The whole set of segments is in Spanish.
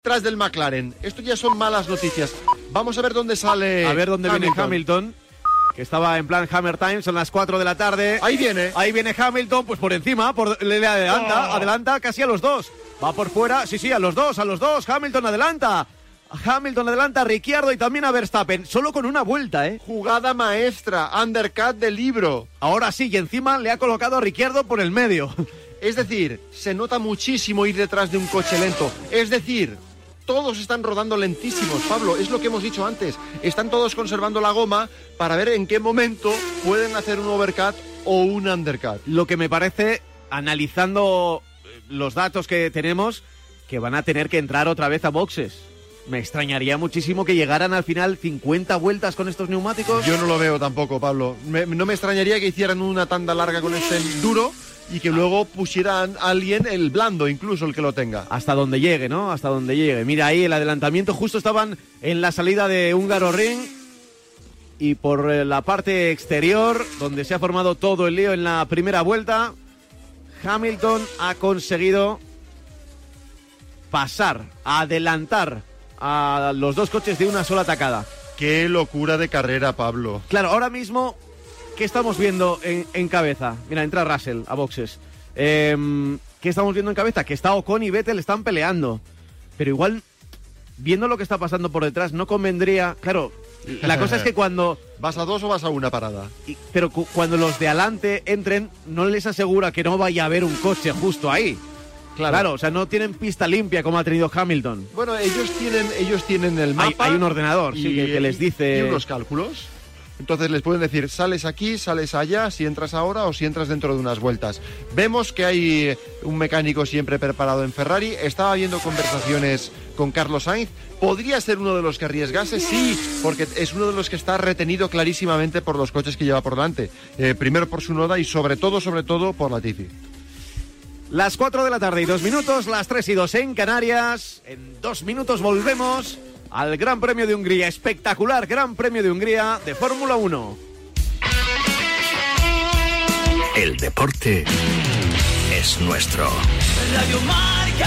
tras del McLaren. Esto ya son malas noticias. Vamos a ver dónde sale. A ver dónde viene Hamilton, que estaba en plan Hammer Time, son las 4 de la tarde. Ahí viene Hamilton, pues por encima, le adelanta casi a los dos. Va por fuera, sí, a los dos, Hamilton adelanta a Ricciardo y también a Verstappen, solo con una vuelta, Jugada maestra, undercut de libro. Ahora sí, y encima le ha colocado a Ricciardo por el medio. Es decir, se nota muchísimo ir detrás de un coche lento. Es decir, todos están rodando lentísimos, Pablo, es lo que hemos dicho antes. Están todos conservando la goma para ver en qué momento pueden hacer un overcut o un undercut. Lo que me parece, analizando los datos que tenemos, que van a tener que entrar otra vez a boxes. Me extrañaría muchísimo que llegaran al final 50 vueltas con estos neumáticos. Yo no lo veo tampoco, Pablo. No me extrañaría que hicieran una tanda larga con este duro y que luego pusieran a alguien el blando, incluso el que lo tenga. Hasta donde llegue, ¿no? Hasta donde llegue. Mira ahí el adelantamiento, justo estaban en la salida de Hungaroring y por la parte exterior, donde se ha formado todo el lío en la primera vuelta, Hamilton ha conseguido pasar, adelantar a los dos coches de una sola tacada. ¡Qué locura de carrera, Pablo! Claro, ahora mismo, ¿qué estamos viendo en cabeza? Mira, entra Russell a boxes. ¿Qué estamos viendo en cabeza? Que está Ocon y Vettel están peleando. Pero igual, viendo lo que está pasando por detrás, no convendría... Claro, la cosa es que cuando... ¿Vas a dos o vas a una parada? Pero cuando los de adelante entren, no les asegura que no vaya a haber un coche justo ahí. Claro, o sea, no tienen pista limpia como ha tenido Hamilton. Bueno, ellos tienen el mapa. Hay un ordenador, sí, que les dice... Y unos cálculos. Entonces les pueden decir, sales aquí, sales allá, si entras ahora o si entras dentro de unas vueltas. Vemos que hay un mecánico siempre preparado en Ferrari. Estaba viendo conversaciones con Carlos Sainz. ¿Podría ser uno de los que arriesgase? Sí, porque es uno de los que está retenido clarísimamente por los coches que lleva por delante. Primero por Tsunoda y sobre todo por Latifi. Las 4 de la tarde y 2 minutos, las 3 y 2 en Canarias. En 2 minutos volvemos al Gran Premio de Hungría. Espectacular Gran Premio de Hungría de Fórmula 1. El deporte es nuestro. Radio Marca.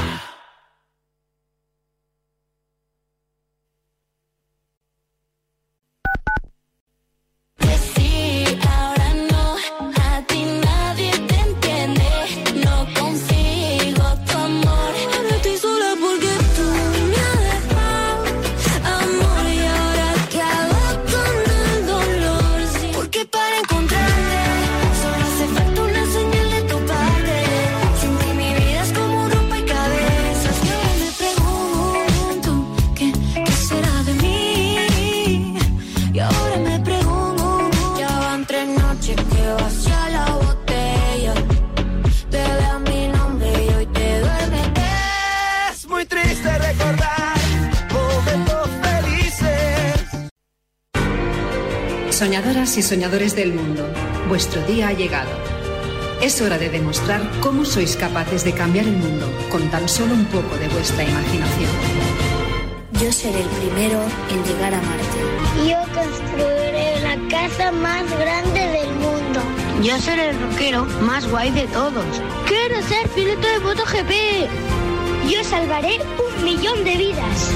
Soñadoras y soñadores del mundo, vuestro día ha llegado. Es hora de demostrar cómo sois capaces de cambiar el mundo con tan solo un poco de vuestra imaginación. Yo seré el primero en llegar a Marte. Yo construiré la casa más grande del mundo. Yo seré el rockero más guay de todos. Quiero ser piloto de MotoGP. Yo salvaré 1.000.000 de vidas.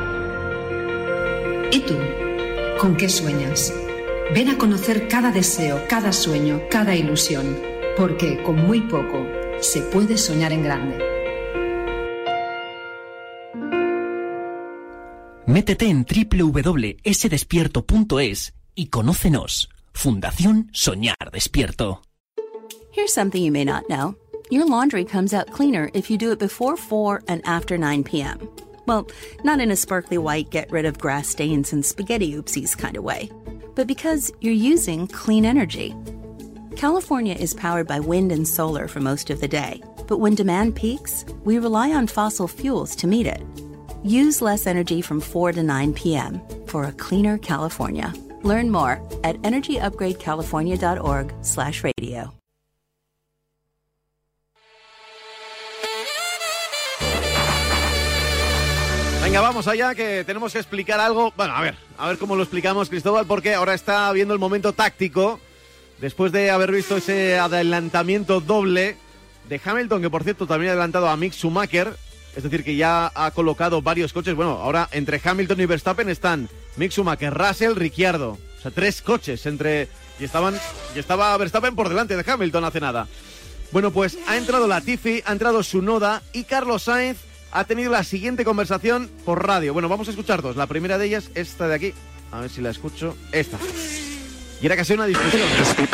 ¿Y tú? ¿Con qué sueñas? Ven a conocer cada deseo, cada sueño, cada ilusión, porque con muy poco se puede soñar en grande. Métete en www.sdespierto.es y conócenos. Fundación Soñar Despierto. Here's something you may not know. Your laundry comes out cleaner if you do it before 4 and after 9 p.m. Well, not in a sparkly white, get rid of grass stains and spaghetti oopsies kind of way, but because you're using clean energy. California is powered by wind and solar for most of the day, but when demand peaks, we rely on fossil fuels to meet it. Use less energy from 4 to 9 p.m. for a cleaner California. Learn more at energyupgradecalifornia.org/radio. Venga, vamos allá, que tenemos que explicar algo. Bueno, a ver cómo lo explicamos, Cristóbal, porque ahora está viendo el momento táctico, después de haber visto ese adelantamiento doble de Hamilton, que por cierto también ha adelantado a Mick Schumacher, es decir, que ya ha colocado varios coches. Bueno, ahora entre Hamilton y Verstappen están Mick Schumacher, Russell, Ricciardo. O sea, 3 coches entre... Y estaba Verstappen por delante de Hamilton hace nada. Bueno, pues ha entrado Latifi, ha entrado Tsunoda y Carlos Sainz ha tenido la siguiente conversación por radio. Bueno, vamos a escuchar dos. La primera de ellas, esta de aquí. A ver si la escucho. Esta. Y era casi una discusión.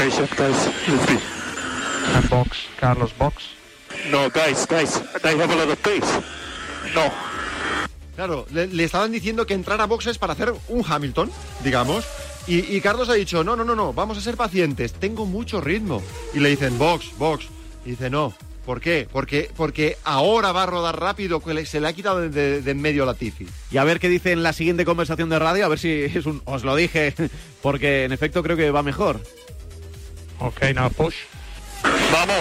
Box, Carlos, box. No, guys, they have a lot of pace. No. Claro, le estaban diciendo que entrar a boxes para hacer un Hamilton, digamos. Y Carlos ha dicho, no, vamos a ser pacientes, tengo mucho ritmo. Y le dicen, box. Y dice, no. ¿Por qué? Porque ahora va a rodar rápido, que se le ha quitado de en medio a Latifi. Y a ver qué dice en la siguiente conversación de radio, a ver si es un... Os lo dije, porque en efecto creo que va mejor. Ok, now push. ¡Vamos!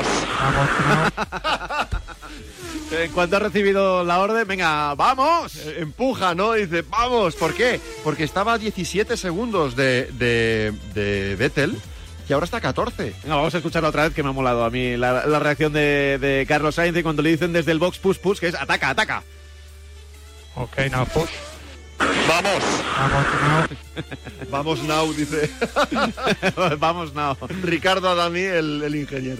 En cuanto ha recibido la orden, venga, ¡vamos! Empuja, ¿no? Dice, ¡vamos! ¿Por qué? Porque estaba a 17 segundos de Vettel y ahora está a 14. Venga, vamos a escucharla otra vez, que me ha molado a mí la reacción de Carlos Sainz y cuando le dicen desde el box push, que es ataca. Ok, now push. ¡Vamos! Vamos now, dice. Vamos now. Ricardo Adami, el ingeniero.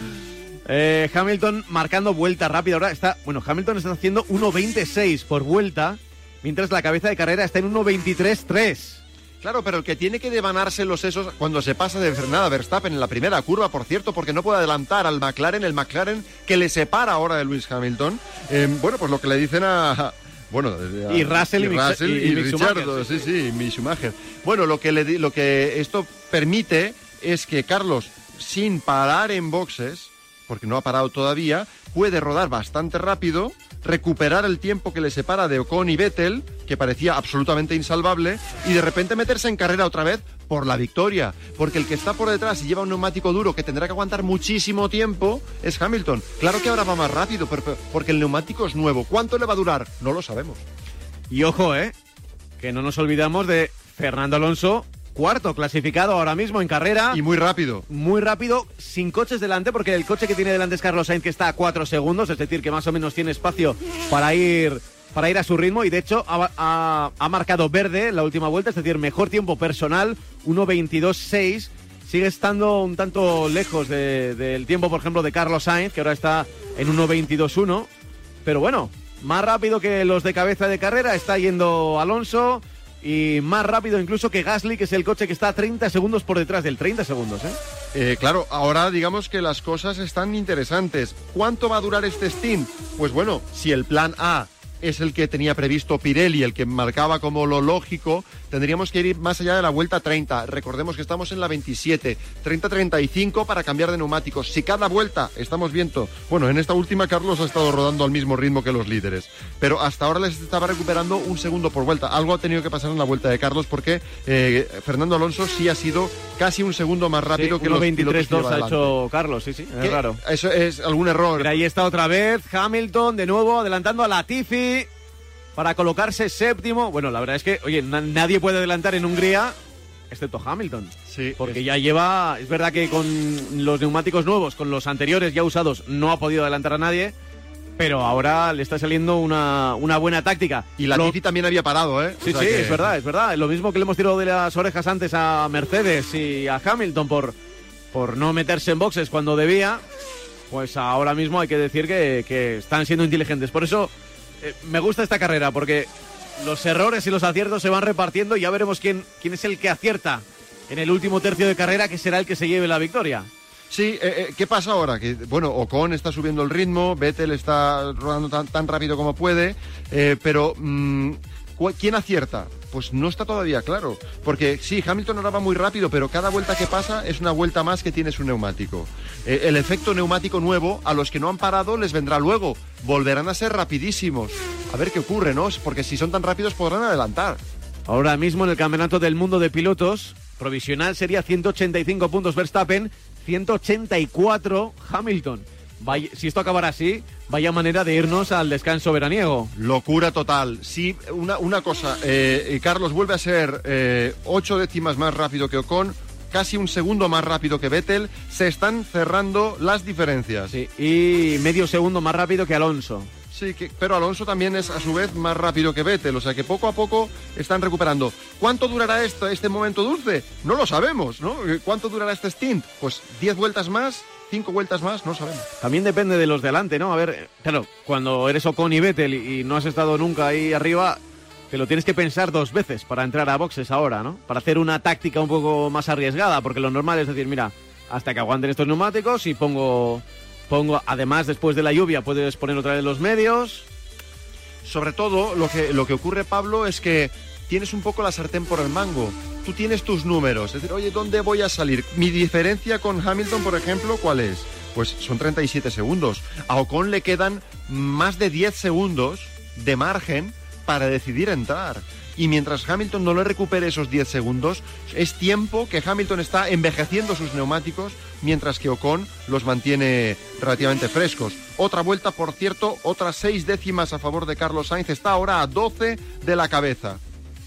Hamilton marcando vuelta rápida. Ahora Hamilton está haciendo 1.26 por vuelta, mientras la cabeza de carrera está en 1.23.3. Claro, pero el que tiene que devanarse los sesos cuando se pasa de frenada Verstappen en la primera curva, por cierto, porque no puede adelantar al McLaren, el McLaren que le separa ahora de Lewis Hamilton. Bueno, pues lo que le dicen y Russell y Ricciardo, Schumacher, sí, Mick Schumacher. Bueno, lo que esto permite es que Carlos, sin parar en boxes, porque no ha parado todavía, puede rodar bastante rápido, recuperar el tiempo que le separa de Ocon y Vettel, que parecía absolutamente insalvable, y de repente meterse en carrera otra vez por la victoria. Porque el que está por detrás y lleva un neumático duro que tendrá que aguantar muchísimo tiempo es Hamilton. Claro que ahora va más rápido, porque el neumático es nuevo. ¿Cuánto le va a durar? No lo sabemos. Y ojo, que no nos olvidamos de Fernando Alonso, cuarto clasificado ahora mismo en carrera. Y muy rápido. Muy rápido, sin coches delante, porque el coche que tiene delante es Carlos Sainz, que está a 4 segundos, es decir, que más o menos tiene espacio para ir a su ritmo. Y de hecho ha marcado verde en la última vuelta, es decir, mejor tiempo personal, 1.22.6. Sigue estando un tanto lejos del tiempo, por ejemplo, de Carlos Sainz, que ahora está en 1.22.1. Pero bueno, más rápido que los de cabeza de carrera está yendo Alonso. Y más rápido incluso que Gasly, que es el coche que está 30 segundos por detrás del 30 segundos, Claro, ahora digamos que las cosas están interesantes. ¿Cuánto va a durar este stint? Pues bueno, si el plan A es el que tenía previsto Pirelli, el que marcaba como lo lógico, tendríamos que ir más allá de la vuelta 30. Recordemos que estamos en la 27, 30-35 para cambiar de neumáticos. Si cada vuelta estamos viendo, bueno, en esta última Carlos ha estado rodando al mismo ritmo que los líderes, pero hasta ahora les estaba recuperando un segundo por vuelta. Algo ha tenido que pasar en la vuelta de Carlos porque Fernando Alonso sí ha sido casi un segundo más rápido que los pilotos que lleva ha hecho Carlos, sí, es raro. Eso es algún error. Pero ahí está otra vez Hamilton de nuevo adelantando a Latifi para colocarse séptimo. Bueno, la verdad es que, oye, nadie puede adelantar en Hungría, excepto Hamilton. Sí. Porque ya lleva... Es verdad que con los neumáticos nuevos, con los anteriores ya usados, no ha podido adelantar a nadie, pero ahora le está saliendo una buena táctica. Y Latifi también había parado, Sí, o sea es verdad. Lo mismo que le hemos tirado de las orejas antes a Mercedes y a Hamilton por no meterse en boxes cuando debía, pues ahora mismo hay que decir que están siendo inteligentes. Por eso... me gusta esta carrera porque los errores y los aciertos se van repartiendo y ya veremos quién es el que acierta en el último tercio de carrera, que será el que se lleve la victoria. Sí, ¿qué pasa ahora? Que bueno, Ocon está subiendo el ritmo, Vettel está rodando tan rápido como puede, pero ¿quién acierta? Pues no está todavía claro, porque sí, Hamilton ahora va muy rápido, pero cada vuelta que pasa es una vuelta más que tiene su neumático. El efecto neumático nuevo, a los que no han parado les vendrá luego, volverán a ser rapidísimos. A ver qué ocurre, ¿no? Porque si son tan rápidos podrán adelantar. Ahora mismo en el Campeonato del Mundo de Pilotos, provisional sería 185 puntos Verstappen, 184 Hamilton. Si esto acabara así, vaya manera de irnos al descanso veraniego. Locura total. Sí, una cosa, Carlos vuelve a ser 8 décimas más rápido que Ocon, casi un segundo más rápido que Vettel. Se están cerrando las diferencias. Sí, y medio segundo más rápido que Alonso. Sí, pero Alonso también es a su vez más rápido que Vettel, o sea que poco a poco están recuperando. ¿Cuánto durará este momento dulce? No lo sabemos, ¿no? ¿Cuánto durará este stint? Pues 10 vueltas más, 5 vueltas más, no sabemos. También depende de los de delante, ¿no? A ver, claro, cuando eres Ocon y Vettel y no has estado nunca ahí arriba, te lo tienes que pensar 2 veces para entrar a boxes ahora, ¿no? Para hacer una táctica un poco más arriesgada, porque lo normal es decir, mira, hasta que aguanten estos neumáticos y pongo, además después de la lluvia puedes poner otra vez los medios. Sobre todo lo que ocurre, Pablo, es que tienes un poco la sartén por el mango. Tú tienes tus números, es decir, oye, ¿dónde voy a salir? Mi diferencia con Hamilton, por ejemplo, ¿cuál es? Pues son 37 segundos. A Ocon le quedan más de 10 segundos de margen para decidir entrar. Y mientras Hamilton no le recupere esos 10 segundos, es tiempo que Hamilton está envejeciendo sus neumáticos, mientras que Ocon los mantiene relativamente frescos. Otra vuelta, por cierto, otras 6 décimas a favor de Carlos Sainz, está ahora a 12 de la cabeza.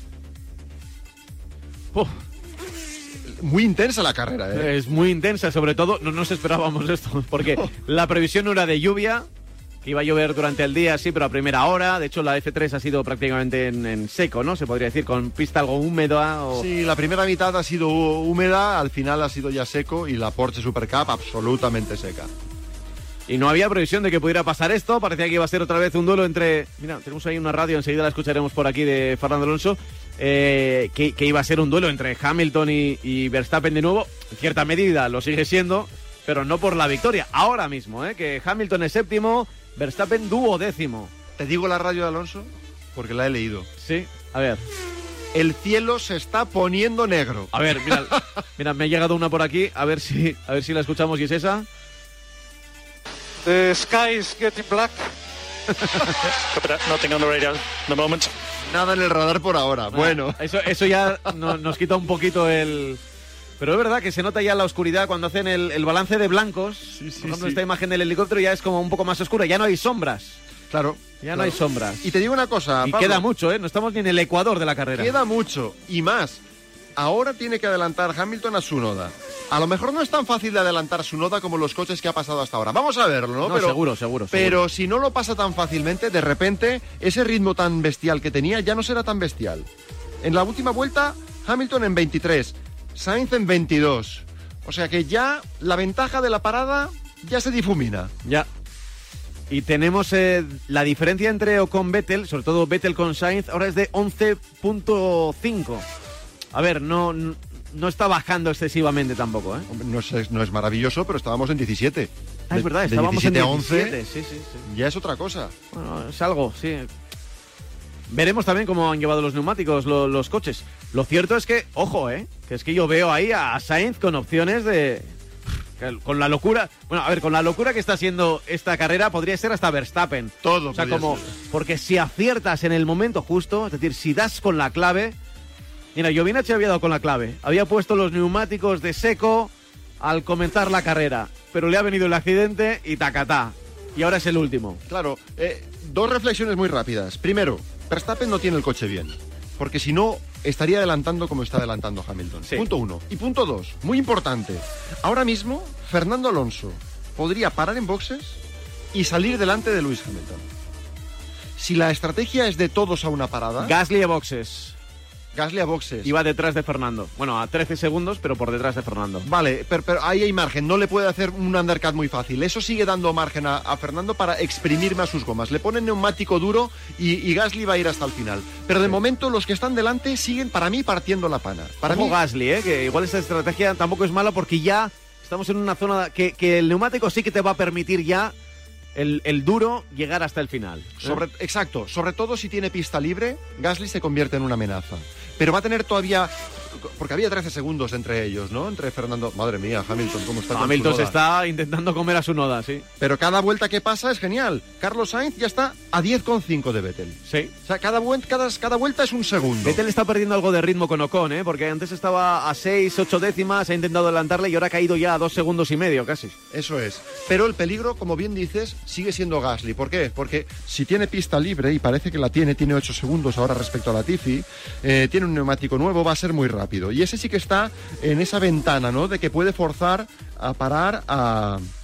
Muy intensa la carrera, ¿eh? Es muy intensa, sobre todo, no nos esperábamos esto, porque la previsión no era de lluvia, que iba a llover durante el día, sí, pero a primera hora. De hecho, la F3 ha sido prácticamente en seco, ¿no? Se podría decir, con pista algo húmeda. Sí, la primera mitad ha sido húmeda, al final ha sido ya seco, y la Porsche Supercup absolutamente seca. Y no había previsión de que pudiera pasar esto, parecía que iba a ser otra vez un duelo entre... Mira, tenemos ahí una radio, enseguida la escucharemos por aquí, de Fernando Alonso, que iba a ser un duelo entre Hamilton y Verstappen de nuevo. En cierta medida lo sigue siendo, pero no por la victoria. Ahora mismo, que Hamilton es séptimo, Verstappen duodécimo. ¿Te digo la radio de Alonso? Porque la he leído. Sí, a ver. El cielo se está poniendo negro. A ver, mira, me ha llegado una por aquí, a ver si la escuchamos y es esa. The sky is getting black. Nothing on the radar at the moment. Nada en el radar por ahora. Bueno. Eso ya nos quita un poquito el... Pero es verdad que se nota ya la oscuridad cuando hacen el balance de blancos. Sí, por ejemplo, esta imagen del helicóptero ya es como un poco más oscura, ya no hay sombras. Claro. Ya no hay sombras. Y te digo una cosa, y Pablo, queda mucho, no estamos ni en el ecuador de la carrera. Queda mucho, y más. Ahora tiene que adelantar Hamilton a Tsunoda. A lo mejor no es tan fácil de adelantar Tsunoda como los coches que ha pasado hasta ahora. Vamos a verlo, ¿no? Pero, seguro. Pero si no lo pasa tan fácilmente, de repente, ese ritmo tan bestial que tenía ya no será tan bestial. En la última vuelta, Hamilton en 23, Sainz en 22. O sea que ya la ventaja de la parada ya se difumina. Ya. Y tenemos la diferencia entre Ocon Vettel, sobre todo Vettel con Sainz, ahora es de 11.5. A ver, no está bajando excesivamente tampoco, ¿eh? Hombre, no es maravilloso, pero estábamos en 17. Es verdad, estábamos en 17. Sí. Ya es otra cosa. Bueno, es algo, sí. Veremos también cómo han llevado los neumáticos los coches. Lo cierto es que, ojo, que es que yo veo ahí a Sainz con opciones de... Con la locura... Bueno, a ver, con la locura que está haciendo esta carrera podría ser hasta Verstappen. Todo. O sea, como... Porque si aciertas en el momento justo, es decir, si das con la clave... Mira, Giovinazzi había dado con la clave. Había puesto los neumáticos de seco al comenzar la carrera. Pero le ha venido el accidente y tacatá. Y ahora es el último. Claro, 2 reflexiones muy rápidas. Primero, Verstappen no tiene el coche bien. Porque si no, estaría adelantando como está adelantando Hamilton. Sí. Punto 1. Y punto 2, muy importante. Ahora mismo, Fernando Alonso podría parar en boxes y salir delante de Lewis Hamilton. Si la estrategia es de todos a una parada... Gasly a boxes. Gasly a boxes. Iba detrás de Fernando. Bueno, a 13 segundos, pero por detrás de Fernando. Vale, pero ahí hay margen. No le puede hacer un undercut muy fácil. Eso sigue dando margen a Fernando para exprimir más sus gomas. Le ponen neumático duro y Gasly va a ir hasta el final. Pero de momento los que están delante siguen, para mí, partiendo la pana. Para mí, Gasly, que igual esta estrategia tampoco es mala porque ya estamos en una zona que el neumático sí que te va a permitir ya el duro llegar hasta el final. Exacto. Sobre todo si tiene pista libre, Gasly se convierte en una amenaza. Pero va a tener todavía... Porque había 13 segundos entre ellos, ¿no? Entre Fernando... Madre mía, Hamilton, ¿cómo está? Hamilton se está intentando comer a Tsunoda, sí. Pero cada vuelta que pasa es genial. Carlos Sainz ya está a 10,5 de Vettel. Sí. O sea, cada vuelta es un segundo. Vettel está perdiendo algo de ritmo con Ocon, porque antes estaba a 6, 8 décimas, ha intentado adelantarle y ahora ha caído ya a 2 segundos y medio casi. Eso es. Pero el peligro, como bien dices, sigue siendo Gasly. ¿Por qué? Porque si tiene pista libre, y parece que la tiene 8 segundos ahora respecto a Latifi, tiene un neumático nuevo, va a ser muy rápido. Y ese sí que está en esa ventana, ¿no? De que puede forzar a parar a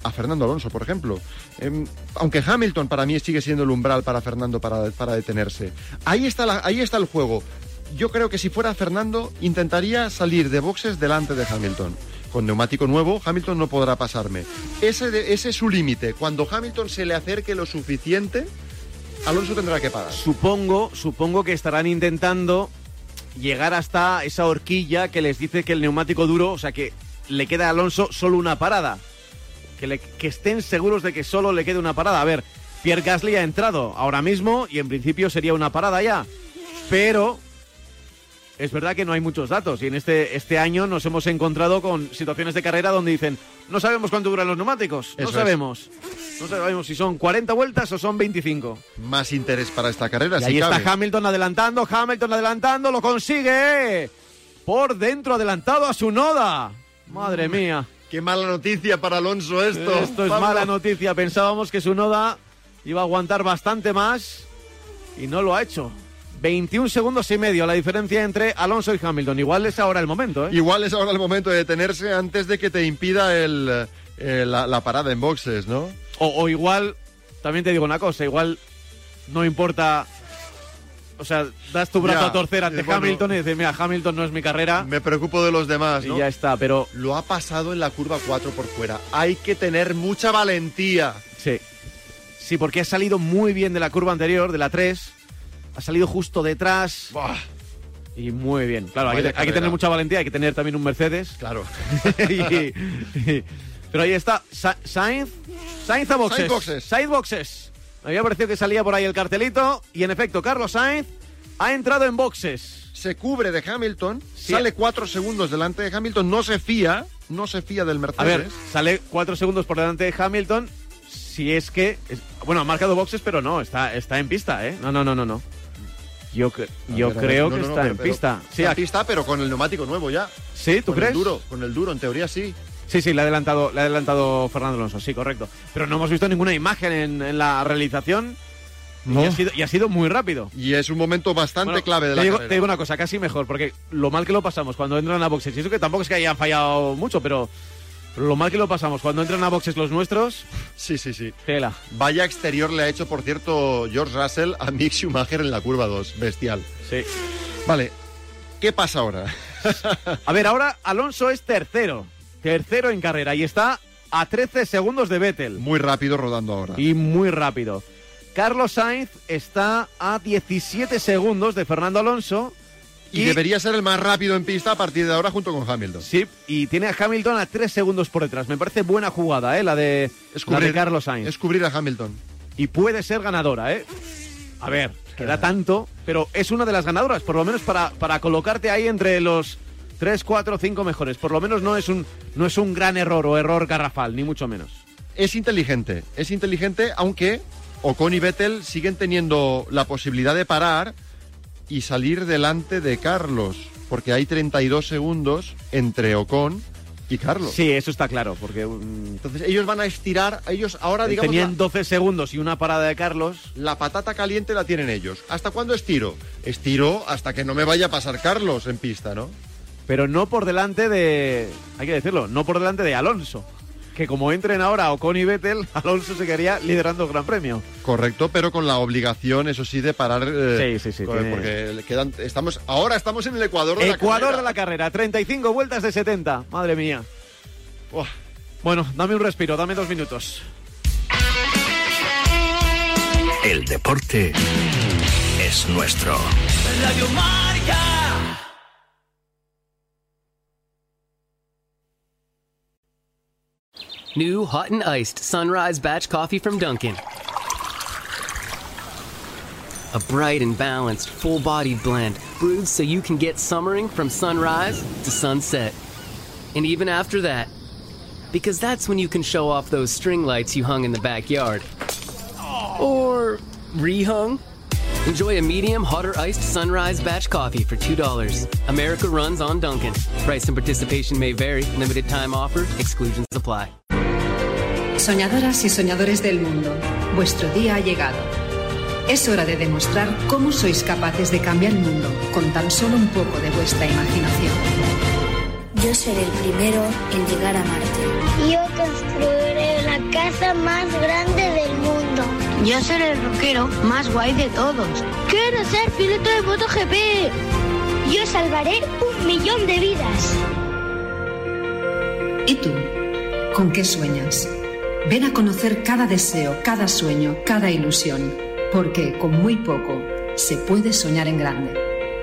a Fernando Alonso, por ejemplo. Aunque Hamilton para mí sigue siendo el umbral para Fernando para detenerse. Ahí está el juego. Yo creo que si fuera Fernando, intentaría salir de boxes delante de Hamilton. Con neumático nuevo, Hamilton no podrá pasarme. Ese es su límite. Cuando Hamilton se le acerque lo suficiente, Alonso tendrá que parar. Supongo que estarán intentando llegar hasta esa horquilla que les dice que el neumático duro, o sea que le queda a Alonso solo una parada. Que estén seguros de que solo le quede una parada. A ver, Pierre Gasly ha entrado ahora mismo y en principio sería una parada ya. Pero es verdad que no hay muchos datos y en este año nos hemos encontrado con situaciones de carrera donde dicen no sabemos cuánto duran los neumáticos, no sabemos si son 40 vueltas o son 25. Más interés para esta carrera, y ahí está Hamilton adelantando, lo consigue por dentro, adelantado a Tsunoda. Madre mía. Qué mala noticia para Alonso esto. Esto es mala noticia, pensábamos que Tsunoda iba a aguantar bastante más y no lo ha hecho. 21 segundos y medio la diferencia entre Alonso y Hamilton. Igual es ahora el momento, ¿eh? Igual es ahora el momento de detenerse antes de que te impida la parada en boxes, ¿no? O igual, también te digo una cosa, igual no importa, o sea, das tu brazo a torcer ante Hamilton y dices, mira, Hamilton no es mi carrera. Me preocupo de los demás, ¿no? Y ya está, pero lo ha pasado en la curva 4 por fuera. Hay que tener mucha valentía. Sí, porque ha salido muy bien de la curva anterior, de la 3. Ha salido justo detrás. ¡Buah! Y muy bien. Claro, hay que tener mucha valentía, hay que tener también un Mercedes. Claro. Pero ahí está. Sainz a boxes. Sainz boxes. Me había parecido que salía por ahí el cartelito. Y en efecto, Carlos Sainz ha entrado en boxes. Se cubre de Hamilton. Sí. Sale 4 segundos delante de Hamilton. No se fía del Mercedes. A ver, sale 4 segundos por delante de Hamilton. Si es que... Bueno, ha marcado boxes, pero no. Está en pista, ¿eh? No. Yo creo que está en pista. Sí, en pista, pero con el neumático nuevo ya. ¿Sí? ¿Tú crees? Con el duro, en teoría sí. Sí, le ha adelantado Fernando Alonso, sí, correcto. Pero no hemos visto ninguna imagen en la realización. No. Y ha sido muy rápido. Y es un momento bastante clave de la carrera. Te digo una cosa, casi mejor, porque lo mal que lo pasamos cuando entran a boxes, y eso que tampoco es que hayan fallado mucho, pero lo mal que lo pasamos cuando entran a boxes los nuestros. Sí. Tela. Vaya exterior le ha hecho, por cierto, George Russell a Mick Schumacher en la curva 2. Bestial. Sí. Vale, ¿qué pasa ahora? A ver, ahora Alonso es tercero en carrera y está a 13 segundos de Vettel. Muy rápido rodando ahora. Y muy rápido. Carlos Sainz está a 17 segundos de Fernando Alonso. Y debería ser el más rápido en pista a partir de ahora junto con Hamilton. Sí, y tiene a Hamilton a 3 segundos por detrás. Me parece buena jugada, la de Carlos Sainz. Es cubrir a Hamilton. Y puede ser ganadora, A ver, queda tanto, pero es una de las ganadoras, por lo menos para colocarte ahí entre los 3, 4, 5 mejores. Por lo menos no es un gran error o error garrafal, ni mucho menos. Es inteligente, aunque Ocon y Vettel siguen teniendo la posibilidad de parar y salir delante de Carlos, porque hay 32 segundos entre Ocon y Carlos. Sí, eso está claro, porque entonces ellos van a estirar, ellos ahora digamos tenían 12 segundos y una parada de Carlos. La patata caliente la tienen ellos. ¿Hasta cuándo estiro? Estiro hasta que no me vaya a pasar Carlos en pista, ¿no? Pero no por delante de, hay que decirlo, no por delante de Alonso. Que como entren ahora Ocon y Vettel, Alonso se quedaría liderando el Gran Premio. Correcto, pero con la obligación, eso sí, de parar. Sí. Porque ahora estamos en el Ecuador de la carrera. Ecuador de la carrera, 35 vueltas de 70. Madre mía. Uf. Bueno, dame un respiro, dame 2 minutos. El deporte es nuestro. Radio Marca. New hot and iced Sunrise Batch Coffee from Dunkin'. A bright and balanced, full-bodied blend brewed so you can get summering from sunrise to sunset. And even after that, because that's when you can show off those string lights you hung in the backyard. Or rehung. Enjoy a medium hot or iced Sunrise Batch Coffee for $2. America runs on Dunkin'. Price and participation may vary. Limited time offer. Exclusions apply. Soñadoras y soñadores del mundo, vuestro día ha llegado. Es hora de demostrar cómo sois capaces de cambiar el mundo con tan solo un poco de vuestra imaginación. Yo seré el primero en llegar a Marte. Yo construiré la casa más grande del mundo. Yo seré el rockero más guay de todos. Quiero ser piloto de MotoGP. Yo salvaré 1.000.000 de vidas. ¿Y tú? ¿Con qué sueñas? Ven a conocer cada deseo, cada sueño, cada ilusión. Porque con muy poco se puede soñar en grande.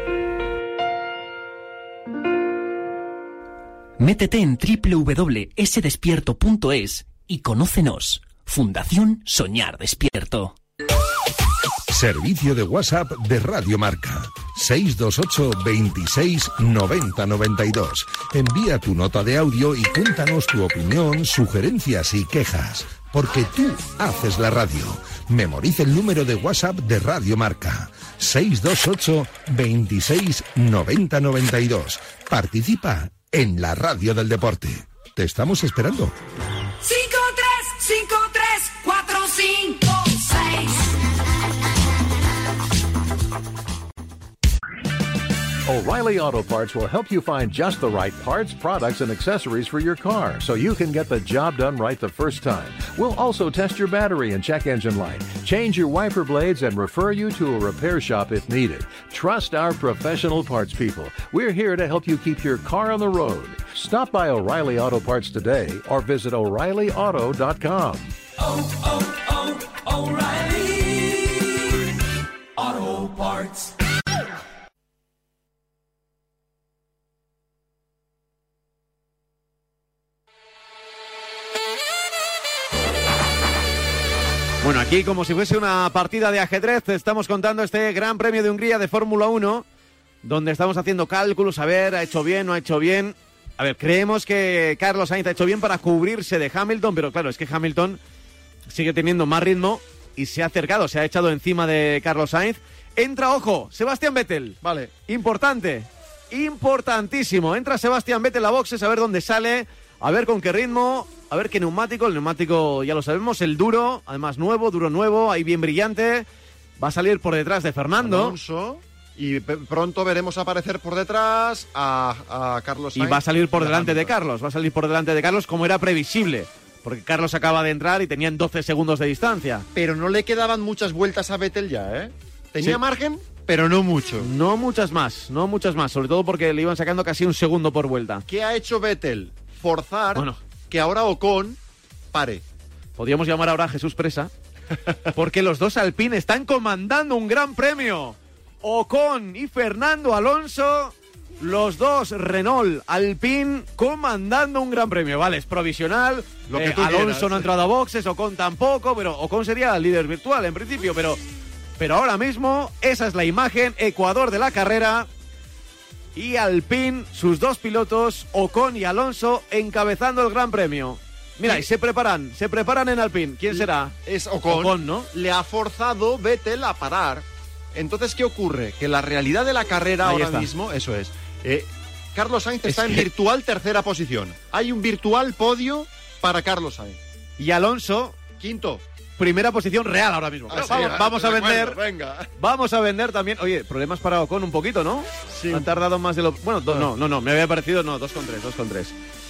Métete en www.sdespierto.es y conócenos. Fundación Soñar Despierto. Servicio de WhatsApp de Radio Marca. 628 26 90 92. Envía tu nota de audio y cuéntanos tu opinión, sugerencias y quejas. Porque tú haces la radio. Memoriza el número de WhatsApp de Radio Marca. 628 26 90 92. Participa en la radio del deporte. Te estamos esperando. 5-3-5-3-4-5-6. O'Reilly Auto Parts will help you find just the right parts, products, and accessories for your car so you can get the job done right the first time. We'll also test your battery and check engine light, change your wiper blades, and refer you to a repair shop if needed. Trust our professional parts people. We're here to help you keep your car on the road. Stop by O'Reilly Auto Parts today or visit O'ReillyAuto.com. O'Reilly Auto Parts. Bueno, aquí como si fuese una partida de ajedrez, te estamos contando este Gran Premio de Hungría de Fórmula 1, donde estamos haciendo cálculos, a ver, ¿ha hecho bien, no ha hecho bien? A ver, creemos que Carlos Sainz ha hecho bien para cubrirse de Hamilton, pero claro, es que Hamilton sigue teniendo más ritmo y se ha acercado, se ha echado encima de Carlos Sainz. Entra, ojo, Sebastián Vettel. Vale. Importante, importantísimo. Entra Sebastián Vettel a boxes, a ver dónde sale, a ver con qué ritmo, a ver qué neumático. El neumático ya lo sabemos, el duro, además nuevo, duro nuevo, ahí bien brillante. Va a salir por detrás de Fernando. Alonso, y pronto veremos aparecer por detrás a Carlos Sainz. Y va a salir por delante de Carlos, va a salir por delante de Carlos como era previsible. Porque Carlos acaba de entrar y tenían 12 segundos de distancia. Pero no le quedaban muchas vueltas a Vettel ya, ¿eh? Tenía Sí. margen, pero no mucho. No muchas más, sobre todo porque le iban sacando casi un segundo por vuelta. ¿Qué ha hecho Vettel? Forzar Bueno. que ahora Ocon pare. Podríamos llamar ahora a Jesús Presa, porque los dos Alpine están comandando un gran premio. Ocon y Fernando Alonso, los dos Renault Alpine comandando un gran premio. Vale, es provisional, Lo que tú Alonso quieras. no ha entrado a boxes, Ocon tampoco, pero Ocon sería el líder virtual en principio, pero ahora mismo esa es la imagen, Ecuador de la carrera. Y Alpine, sus dos pilotos, Ocon y Alonso, encabezando el Gran Premio. Mira, y se preparan en Alpine. ¿Quién será? Es Ocon. Ocon, ¿no? Le ha forzado Vettel a parar. Entonces, ¿qué ocurre? Que la realidad de la carrera Ahí ahora está. mismo, eso es. Carlos Sainz Es está en que- virtual tercera posición. Hay un virtual podio para Carlos Sainz. Y Alonso, Quinto. primera posición real ahora mismo. Ah, Pero sí, vamos a de vender. acuerdo, venga. Vamos a vender también. Oye, problemas para Ocon un poquito, ¿no? Sí. Han tardado más de lo. Bueno, no, me había parecido, no, 2,3.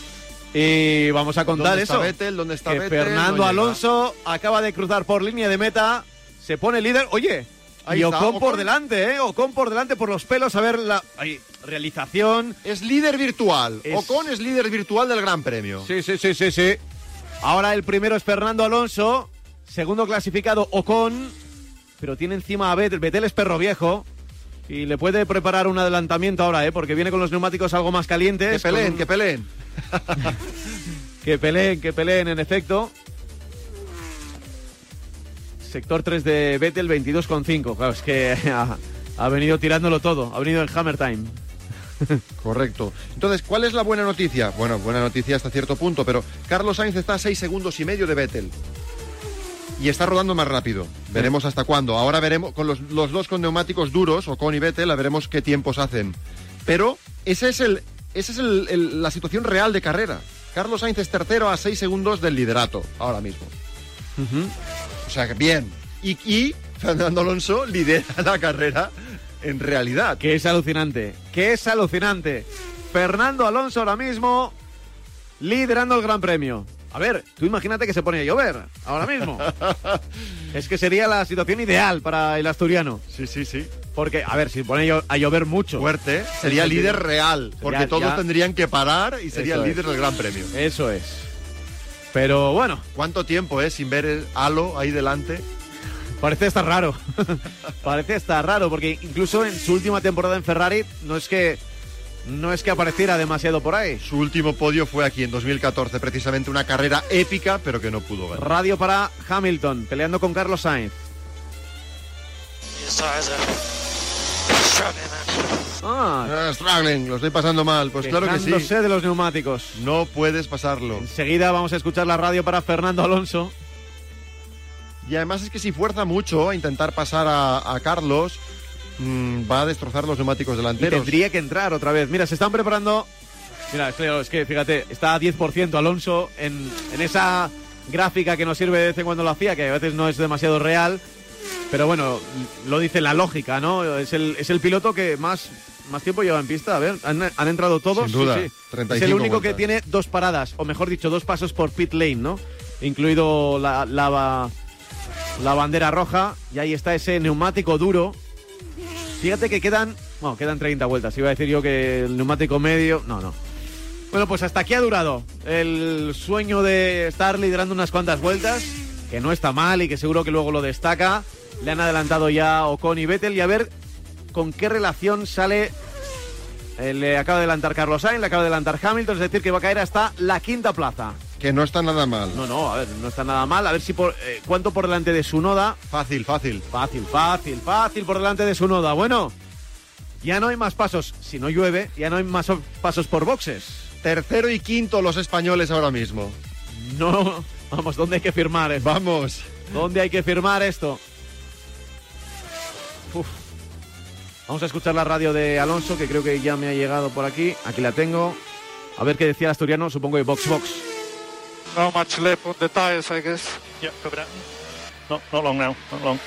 Y vamos a contar ¿Dónde eso. está Vettel? ¿Dónde está que Vettel? Fernando No llega. Alonso acaba de cruzar por línea de meta, se pone líder. Oye, Ahí y está, Ocon por Ocon. delante, ¿eh? Ocon por delante por los pelos, a ver la realización. Es líder virtual. Es- Ocon es líder virtual del Gran Premio. Sí. Ahora el primero es Fernando Alonso, segundo clasificado Ocon, pero tiene encima a Vettel. Vettel es perro viejo y le puede preparar un adelantamiento ahora, porque viene con los neumáticos algo más calientes. Que peleen, con- que peleen. Que peleen, en efecto. Sector 3 de Vettel, 22,5. Claro, es que ha venido tirándolo todo, ha venido en Hammer Time. Correcto. Entonces, ¿cuál es la buena noticia? Bueno, buena noticia hasta cierto punto, pero Carlos Sainz está a 6 segundos y medio de Vettel. Y está rodando más rápido. Veremos hasta cuándo. Ahora veremos, con los dos con neumáticos duros, Ocon y Vettel, veremos qué tiempos hacen. Pero esa es la situación real de carrera. Carlos Sainz es tercero a 6 segundos del liderato, ahora mismo. O sea, que bien. Y Fernando Alonso lidera la carrera en realidad. Que es alucinante. Fernando Alonso ahora mismo liderando el Gran Premio. A ver, tú imagínate que se pone a llover ahora mismo. Es que sería la situación ideal para el asturiano. Sí, sí, sí. Porque, a ver, si pone a llover mucho. Fuerte, sería líder real. Porque todos tendrían que parar y sería el líder del Gran Premio. Eso es. Pero bueno. ¿Cuánto tiempo, sin ver el halo ahí delante? Parece estar raro. Parece estar raro, porque incluso en su última temporada en Ferrari no es que apareciera demasiado por ahí. Su último podio fue aquí en 2014, precisamente una carrera épica, pero que no pudo ganar. Radio para Hamilton, peleando con Carlos Sainz. Struggling, lo estoy pasando mal. Pues claro que sí. Quejándose de los neumáticos. No puedes pasarlo. Enseguida vamos a escuchar la radio para Fernando Alonso. Y además es que si fuerza mucho a intentar pasar a Carlos, va a destrozar los neumáticos delanteros. Y tendría que entrar otra vez. Mira, se están preparando. Mira, es que fíjate, está a 10% Alonso en esa gráfica que nos sirve de vez en cuando lo hacía, que a veces no es demasiado real. Pero bueno, lo dice la lógica, ¿no? Es el piloto que más tiempo lleva en pista. A ver, han entrado todos. Sin duda, sí. 35 es el único vueltas. que tiene 2 paradas, o mejor dicho, 2 pasos por pit lane, ¿no? Incluido la bandera roja. Y ahí está ese neumático duro. Fíjate que quedan 30 vueltas. Iba a decir yo que el neumático medio... No. Bueno, pues hasta aquí ha durado el sueño de estar liderando unas cuantas vueltas, que no está mal y que seguro que luego lo destaca. Le han adelantado ya Ocon y Vettel, y a ver con qué relación sale. Le acaba de adelantar Carlos Sainz, le acaba de adelantar Hamilton, es decir, que va a caer hasta la 5ª plaza. Que no está nada mal. No, a ver, no está nada mal. A ver si cuánto por delante de Tsunoda. Fácil por delante de Tsunoda. Bueno, ya no hay más pasos. Si no llueve, ya no hay más pasos por boxes. 3º y 5º los españoles ahora mismo. No, vamos, ¿dónde hay que firmar esto? Vamos. ¿Dónde hay que firmar esto? Uf. Vamos a escuchar la radio de Alonso, que creo que ya me ha llegado por aquí. Aquí la tengo. A ver qué decía el asturiano, supongo que box. Not much left on the tires, I guess. Yeah, cover that. Not long now, not long.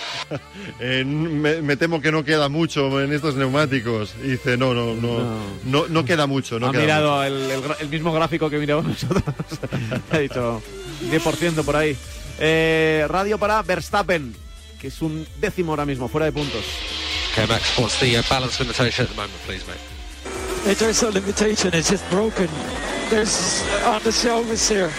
Me temo que no queda mucho en estos neumáticos. Y dice, no queda mucho. Ha mirado el mismo gráfico que miramos nosotros. Ha dicho 10% por ahí. Radio para Verstappen, que es un 10º ahora mismo, fuera de puntos. Okay, Max, what's the balance limitation at the moment, please, mate? There's no limitation, it's just broken. There's on the shelves here.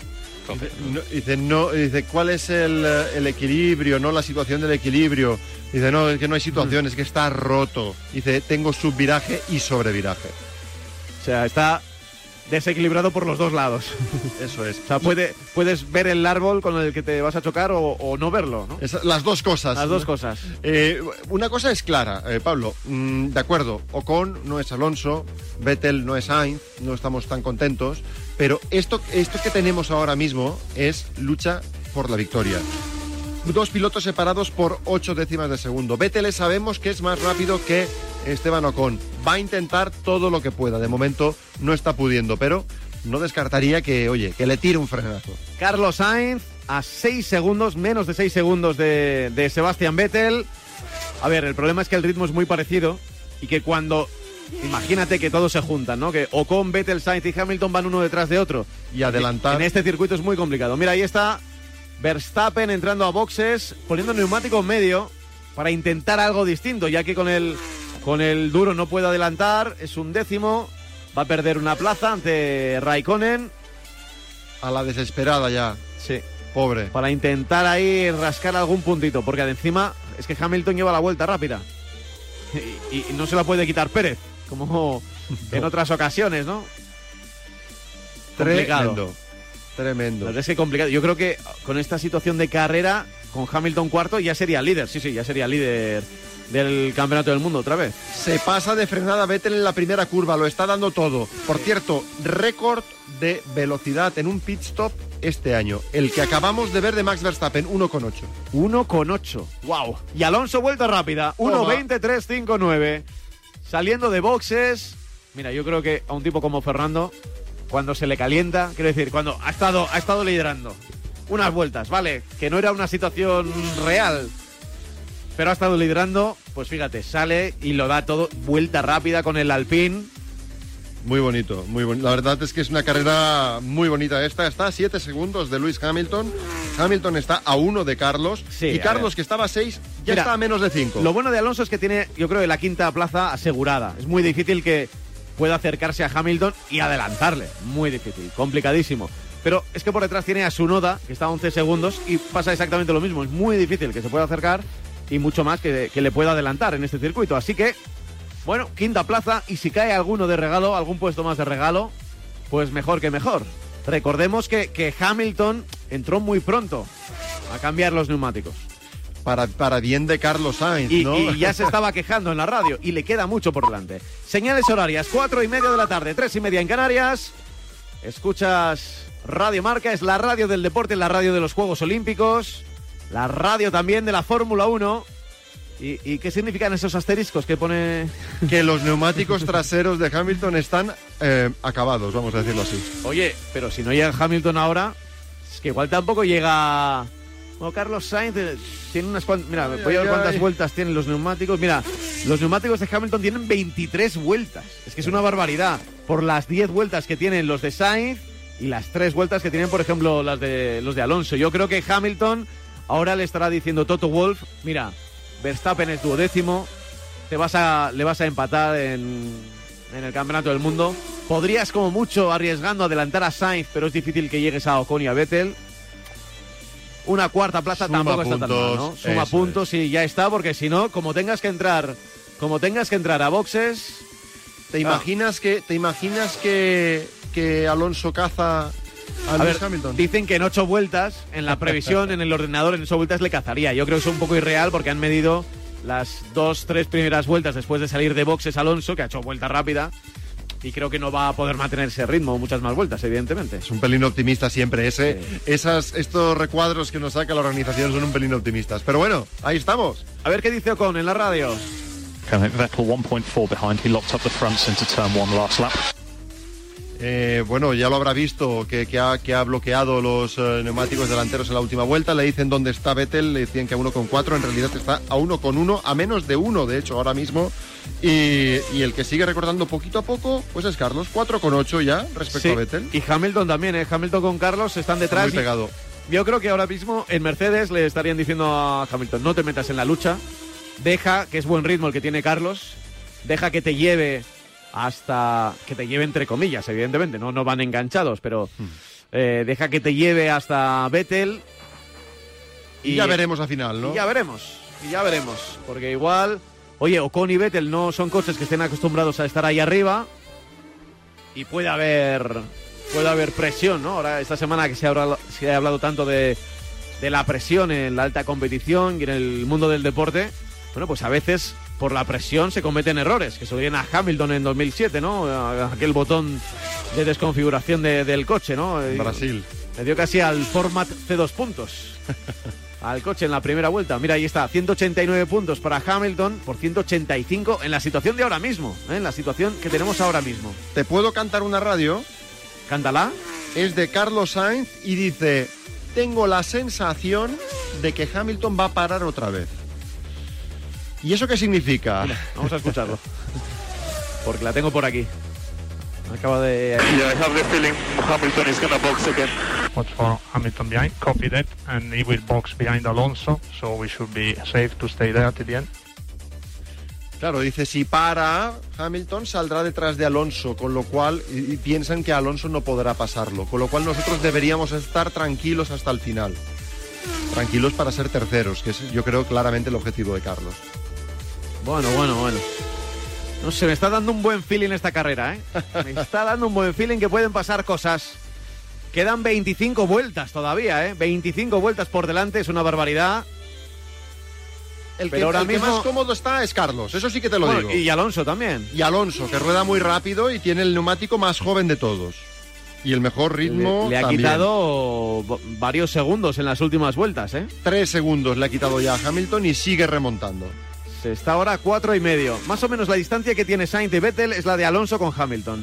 Dice, ¿cuál es el equilibrio, no la situación del equilibrio? Dice, no, es que no hay situación, es que está roto. Dice, tengo subviraje y sobreviraje. O sea, está desequilibrado por los dos lados. Eso es. O sea, puedes ver el árbol con el que te vas a chocar o no verlo, ¿no? Las dos cosas. Las dos cosas. Una cosa es clara, Pablo. De acuerdo, Ocon no es Alonso, Vettel no es Sainz, no estamos tan contentos, pero esto que tenemos ahora mismo es lucha por la victoria. 2 pilotos separados por 8 décimas de segundo. Vettel sabemos que es más rápido que Esteban Ocon. Va a intentar todo lo que pueda. De momento no está pudiendo, pero no descartaría que le tire un frenazo. Carlos Sainz a 6 segundos, menos de 6 segundos de Sebastian Vettel. A ver, el problema es que el ritmo es muy parecido y que cuando... Imagínate que todos se juntan, ¿no? Que Ocon, Vettel, Sainz y Hamilton van uno detrás de otro. Y adelantar... En este circuito es muy complicado. Mira, ahí está Verstappen entrando a boxes, poniendo neumático en medio para intentar algo distinto, ya que con el duro no puede adelantar, es un 10º, va a perder una plaza ante Raikkonen. A la desesperada ya. Sí. Pobre. Para intentar ahí rascar algún puntito, porque encima es que Hamilton lleva la vuelta rápida. Y no se la puede quitar Pérez, como en otras ocasiones, ¿no? Tremendo. La verdad es que complicado. Yo creo que con esta situación de carrera, con Hamilton cuarto, ya sería líder. Sí, ya sería líder del campeonato del mundo otra vez. Se pasa de frenada Vettel en la primera curva, lo está dando todo. Por cierto, récord de velocidad en un pit stop este año. El que acabamos de ver de Max Verstappen, 1,8. 1,8. ¡Wow! Y Alonso vuelta rápida, 1,23,59. Saliendo de boxes. Mira, yo creo que a un tipo como Fernando, cuando se le calienta, quiero decir, cuando ha estado liderando unas vueltas, ¿vale? Que no era una situación real, pero ha estado liderando, pues fíjate, sale y lo da todo, vuelta rápida con el Alpine. Muy bonito, muy bonito. La verdad es que es una carrera muy bonita esta. Está a 7 segundos de Lewis Hamilton. Hamilton está a 1 de Carlos. Sí, y Carlos, que estaba a 6, ya está a menos de 5. Lo bueno de Alonso es que tiene, yo creo, la quinta plaza asegurada. Es muy difícil que pueda acercarse a Hamilton y adelantarle. Muy difícil, complicadísimo. Pero es que por detrás tiene a Tsunoda, que está a 11 segundos, y pasa exactamente lo mismo. Es muy difícil que se pueda acercar y mucho más que le pueda adelantar en este circuito. Así que, bueno, quinta plaza, y si cae alguno de regalo, algún puesto más de regalo, pues mejor que mejor. Recordemos que Hamilton entró muy pronto a cambiar los neumáticos. Para bien de Carlos Sainz, ¿no? Y ya se estaba quejando en la radio, y le queda mucho por delante. Señales horarias, 4:30 de la tarde, 3:30 en Canarias. Escuchas Radio Marca, es la radio del deporte, la radio de los Juegos Olímpicos, la radio también de la Fórmula 1. ¿Y qué significan esos asteriscos que pone? Que los neumáticos traseros de Hamilton están acabados, vamos a decirlo así. Oye, pero si no llega Hamilton ahora, es que igual tampoco llega... Bueno, Carlos Sainz tiene unas cuantas... Mira, voy a ver cuántas vueltas tienen los neumáticos. Mira, los neumáticos de Hamilton tienen 23 vueltas. Es que es una barbaridad. Por las 10 vueltas que tienen los de Sainz y las 3 vueltas que tienen, por ejemplo, los de Alonso. Yo creo que Hamilton ahora le estará diciendo Toto Wolff, mira... Verstappen es 12º, le vas a empatar en el Campeonato del Mundo. Podrías como mucho arriesgando adelantar a Sainz, pero es difícil que llegues a Ocon y a Vettel. Una cuarta plaza tampoco está tan mal, ¿no? Suma puntos y ya está, porque si no, como tengas que entrar a boxes... ¿Te imaginas que Alonso caza a Lewis Hamilton? Dicen que en 8 vueltas, en la previsión, en el ordenador, en 8 vueltas le cazaría. Yo creo que es un poco irreal porque han medido las 2-3 primeras vueltas después de salir de boxes Alonso, que ha hecho vuelta rápida, y creo que no va a poder mantener ese ritmo muchas más vueltas, evidentemente. Es un pelín optimista siempre. Estos recuadros que nos saca la organización son un pelín optimistas. Pero bueno, ahí estamos. A ver qué dice Ocon en la radio. Vettel 1.4 behind. He locked up the fronts into turn 1 last lap. Bueno, ya lo habrá visto que ha bloqueado los neumáticos delanteros en la última vuelta. Le dicen dónde está Vettel, le decían que a 1.4, en realidad está a 1.1, a menos de 1 de hecho ahora mismo, y el que sigue recortando poquito a poco pues es Carlos, 4.8 ya respecto a Vettel. Y Hamilton también, Hamilton con Carlos están detrás. Muy pegado. Yo creo que ahora mismo en Mercedes le estarían diciendo a Hamilton, no te metas en la lucha, deja, que es buen ritmo el que tiene Carlos, deja que te lleve hasta que te lleve, entre comillas, evidentemente, no van enganchados, pero deja que te lleve hasta Vettel y ya veremos al final, ¿no? Y ya veremos, porque igual, oye, Ocon y Vettel no son coches que estén acostumbrados a estar ahí arriba y puede haber presión, ¿no? Ahora, esta semana que se ha hablado tanto de la presión en la alta competición y en el mundo del deporte, bueno, pues a veces por la presión se cometen errores, que se lo dieron a Hamilton en 2007, ¿no? Aquel botón de desconfiguración del coche, ¿no? Brasil. Le dio casi al format C2 puntos al coche en la primera vuelta. Mira, ahí está, 189 puntos para Hamilton por 185 en la situación de ahora mismo, en la situación que tenemos ahora mismo. ¿Te puedo cantar una radio? Cántala. Es de Carlos Sainz y dice: tengo la sensación de que Hamilton va a parar otra vez. ¿Y eso qué significa? Mira, vamos a escucharlo. Porque la tengo por aquí. Acaba de... Yeah, I have the feeling Hamilton is gonna box again. Watch for Hamilton behind, copy that, and he will box behind Alonso, so we should be safe to stay there at the end. Claro, dice, si para Hamilton saldrá detrás de Alonso, con lo cual, y piensan que Alonso no podrá pasarlo, con lo cual nosotros deberíamos estar tranquilos hasta el final. Tranquilos para ser terceros, que es, yo creo, claramente el objetivo de Carlos. Bueno. No sé, me está dando un buen feeling esta carrera, ¿eh? Me está dando un buen feeling que pueden pasar cosas. Quedan 25 vueltas todavía, ¿eh? 25 vueltas por delante, es una barbaridad. El que más cómodo está es Carlos, eso sí que te lo digo. Y Alonso también. Y Alonso, que rueda muy rápido y tiene el neumático más joven de todos. Y el mejor ritmo le ha también. Quitado varios segundos en las últimas vueltas, ¿eh? 3 segundos le ha quitado ya a Hamilton y sigue remontando. Se está ahora a 4,5. Más o menos la distancia que tiene Sainz y Vettel es la de Alonso con Hamilton.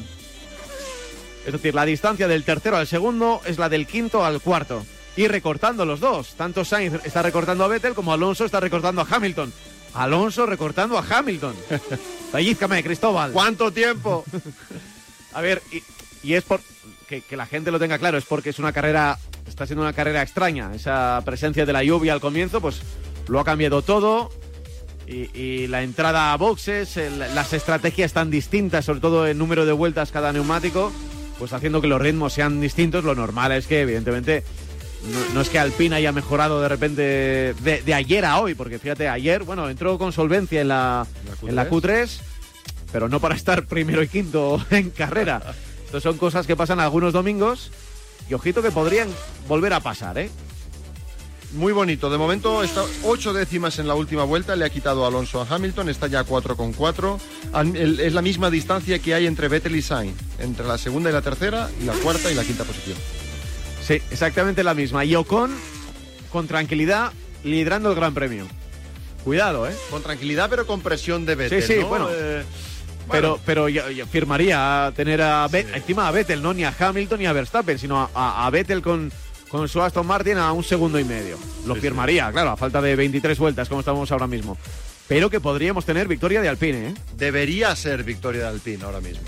Es decir, la distancia del tercero al segundo es la del quinto al cuarto. Y recortando los dos. Tanto Sainz está recortando a Vettel como Alonso está recortando a Hamilton. Alonso recortando a Hamilton. Pellízcame, Cristóbal. ¿Cuánto tiempo? A ver, y es por que la gente lo tenga claro, es porque es una carrera, está siendo una carrera extraña. Esa presencia de la lluvia al comienzo, pues lo ha cambiado todo. Y la entrada a boxes, las estrategias tan distintas, sobre todo el número de vueltas cada neumático, pues haciendo que los ritmos sean distintos. Lo normal es que, evidentemente, no es que Alpine haya mejorado de repente de ayer a hoy, porque fíjate, ayer, bueno, entró con solvencia en la Q3, pero no para estar primero y quinto en carrera. Estas son cosas que pasan algunos domingos y ojito que podrían volver a pasar, ¿eh? Muy bonito. De momento está 8 décimas en la última vuelta. Le ha quitado Alonso a Hamilton. Está ya 4,4. Es la misma distancia que hay entre Vettel y Sainz. Entre la segunda y la tercera, y la cuarta y la quinta posición. Sí, exactamente la misma. Y Ocon, con tranquilidad, liderando el Gran Premio. Cuidado, ¿eh? Con tranquilidad, pero con presión de Vettel, sí, ¿no? Bueno. Pero yo firmaría tener encima a Vettel, no ni a Hamilton ni a Verstappen, sino a Vettel con su Aston Martin a 1,5 segundos. Lo firmaría, claro, a falta de 23 vueltas, como estamos ahora mismo. Pero que podríamos tener victoria de Alpine, ¿eh? Debería ser victoria de Alpine ahora mismo.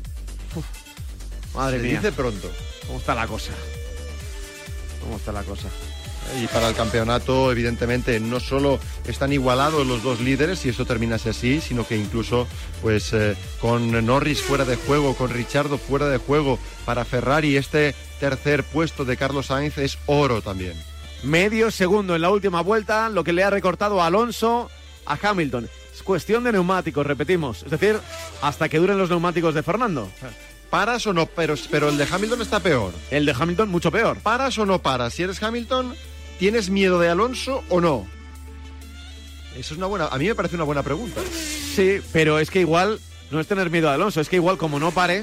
Madre mía. Se dice pronto. ¿Cómo está la cosa? Y para el campeonato, evidentemente, no solo están igualados los dos líderes, si eso terminase así, sino que incluso, pues, con Norris fuera de juego, con Ricciardo fuera de juego, para Ferrari este tercer puesto de Carlos Sainz es oro también. Medio segundo en la última vuelta, lo que le ha recortado a Alonso a Hamilton. Es cuestión de neumáticos, repetimos. Es decir, hasta que duren los neumáticos de Fernando. ¿Paras o no? Pero el de Hamilton está peor. El de Hamilton mucho peor. ¿Paras o no paras? Si eres Hamilton, ¿tienes miedo de Alonso o no? Eso es a mí me parece una buena pregunta. Sí, pero es que igual no es tener miedo de Alonso, es que igual como no pares,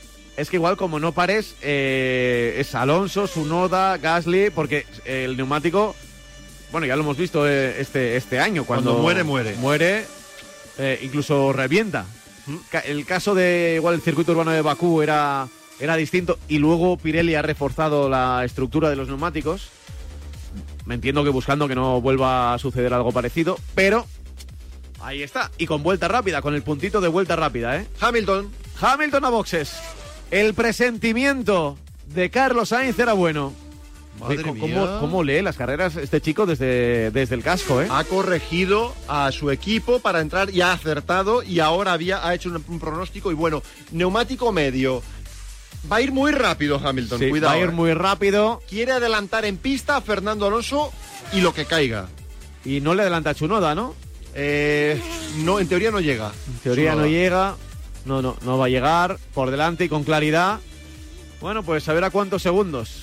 es Alonso, Tsunoda, Gasly, porque el neumático, bueno, ya lo hemos visto este año. Cuando muere. Muere, incluso revienta. El caso de igual el circuito urbano de Bakú era distinto, y luego Pirelli ha reforzado la estructura de los neumáticos. Me entiendo que buscando que no vuelva a suceder algo parecido, pero ahí está. Y con vuelta rápida, con el puntito de vuelta rápida, ¿eh? Hamilton a boxes. El presentimiento de Carlos Sainz era bueno. Madre mía. ¿Cómo lee las carreras este chico desde el casco, eh? Ha corregido a su equipo para entrar y ha acertado, y ahora ha hecho un pronóstico. Y bueno, neumático medio. Va a ir muy rápido Hamilton, sí, cuidado. Va a ir muy rápido. Quiere adelantar en pista a Fernando Alonso y lo que caiga. Y no le adelanta a Tsunoda, ¿no? No, en teoría no llega. En teoría Tsunoda no llega. No va a llegar por delante y con claridad. Bueno, pues a ver a cuántos segundos.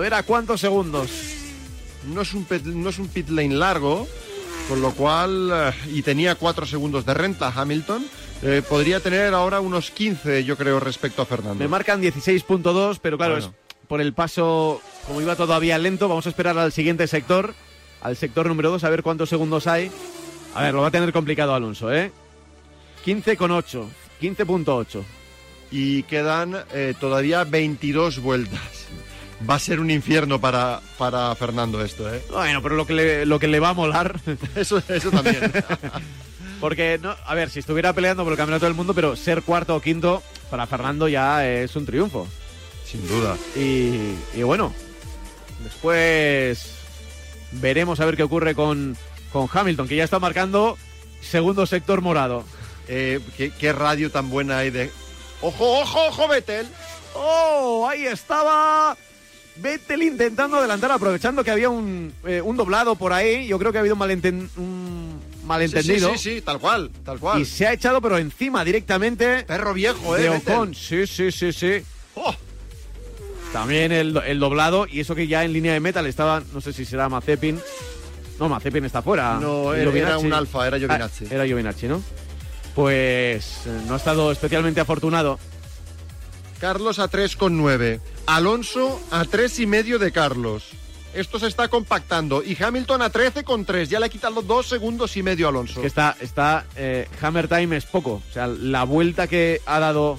No es un pit lane largo, con lo cual, y tenía 4 segundos de renta Hamilton, podría tener ahora unos 15, yo creo, respecto a Fernando. Me marcan 16.2, pero claro, bueno, es por el paso, como iba todavía lento. Vamos a esperar al siguiente sector, al sector número 2, a ver cuántos segundos hay. A ver, lo va a tener complicado Alonso, ¿eh? 15,8, 15.8. Y quedan todavía 22 vueltas. Va a ser un infierno para Fernando esto, ¿eh? Bueno, pero lo que le va a molar. Eso también. Porque, no, a ver, si estuviera peleando por el campeonato del mundo, pero ser cuarto o quinto para Fernando ya es un triunfo. Sin duda. Y bueno, después veremos a ver qué ocurre con Hamilton, que ya está marcando segundo sector morado. ¿Qué radio tan buena hay de... ¡Ojo, Vettel! ¡Oh! Ahí estaba Vettel intentando adelantar, aprovechando que había un doblado por ahí. Yo creo que ha habido un malentendido. Sí, tal cual. Y se ha echado, pero encima directamente. Perro viejo, de Ocon. Sí. Oh. También el doblado, y eso que ya en línea de meta estaba, no sé si será Mazepin. No, Mazepin está fuera. No, era un Alfa, era Giovinazzi. Era Giovinazzi, ¿no? Pues no ha estado especialmente afortunado. Carlos a 3,9. Alonso a 3,5 de Carlos. Esto se está compactando. Y Hamilton a 13,3. Ya le ha quitado 2 segundos y medio a Alonso. Es que Hammer Time es poco. O sea, la vuelta que ha dado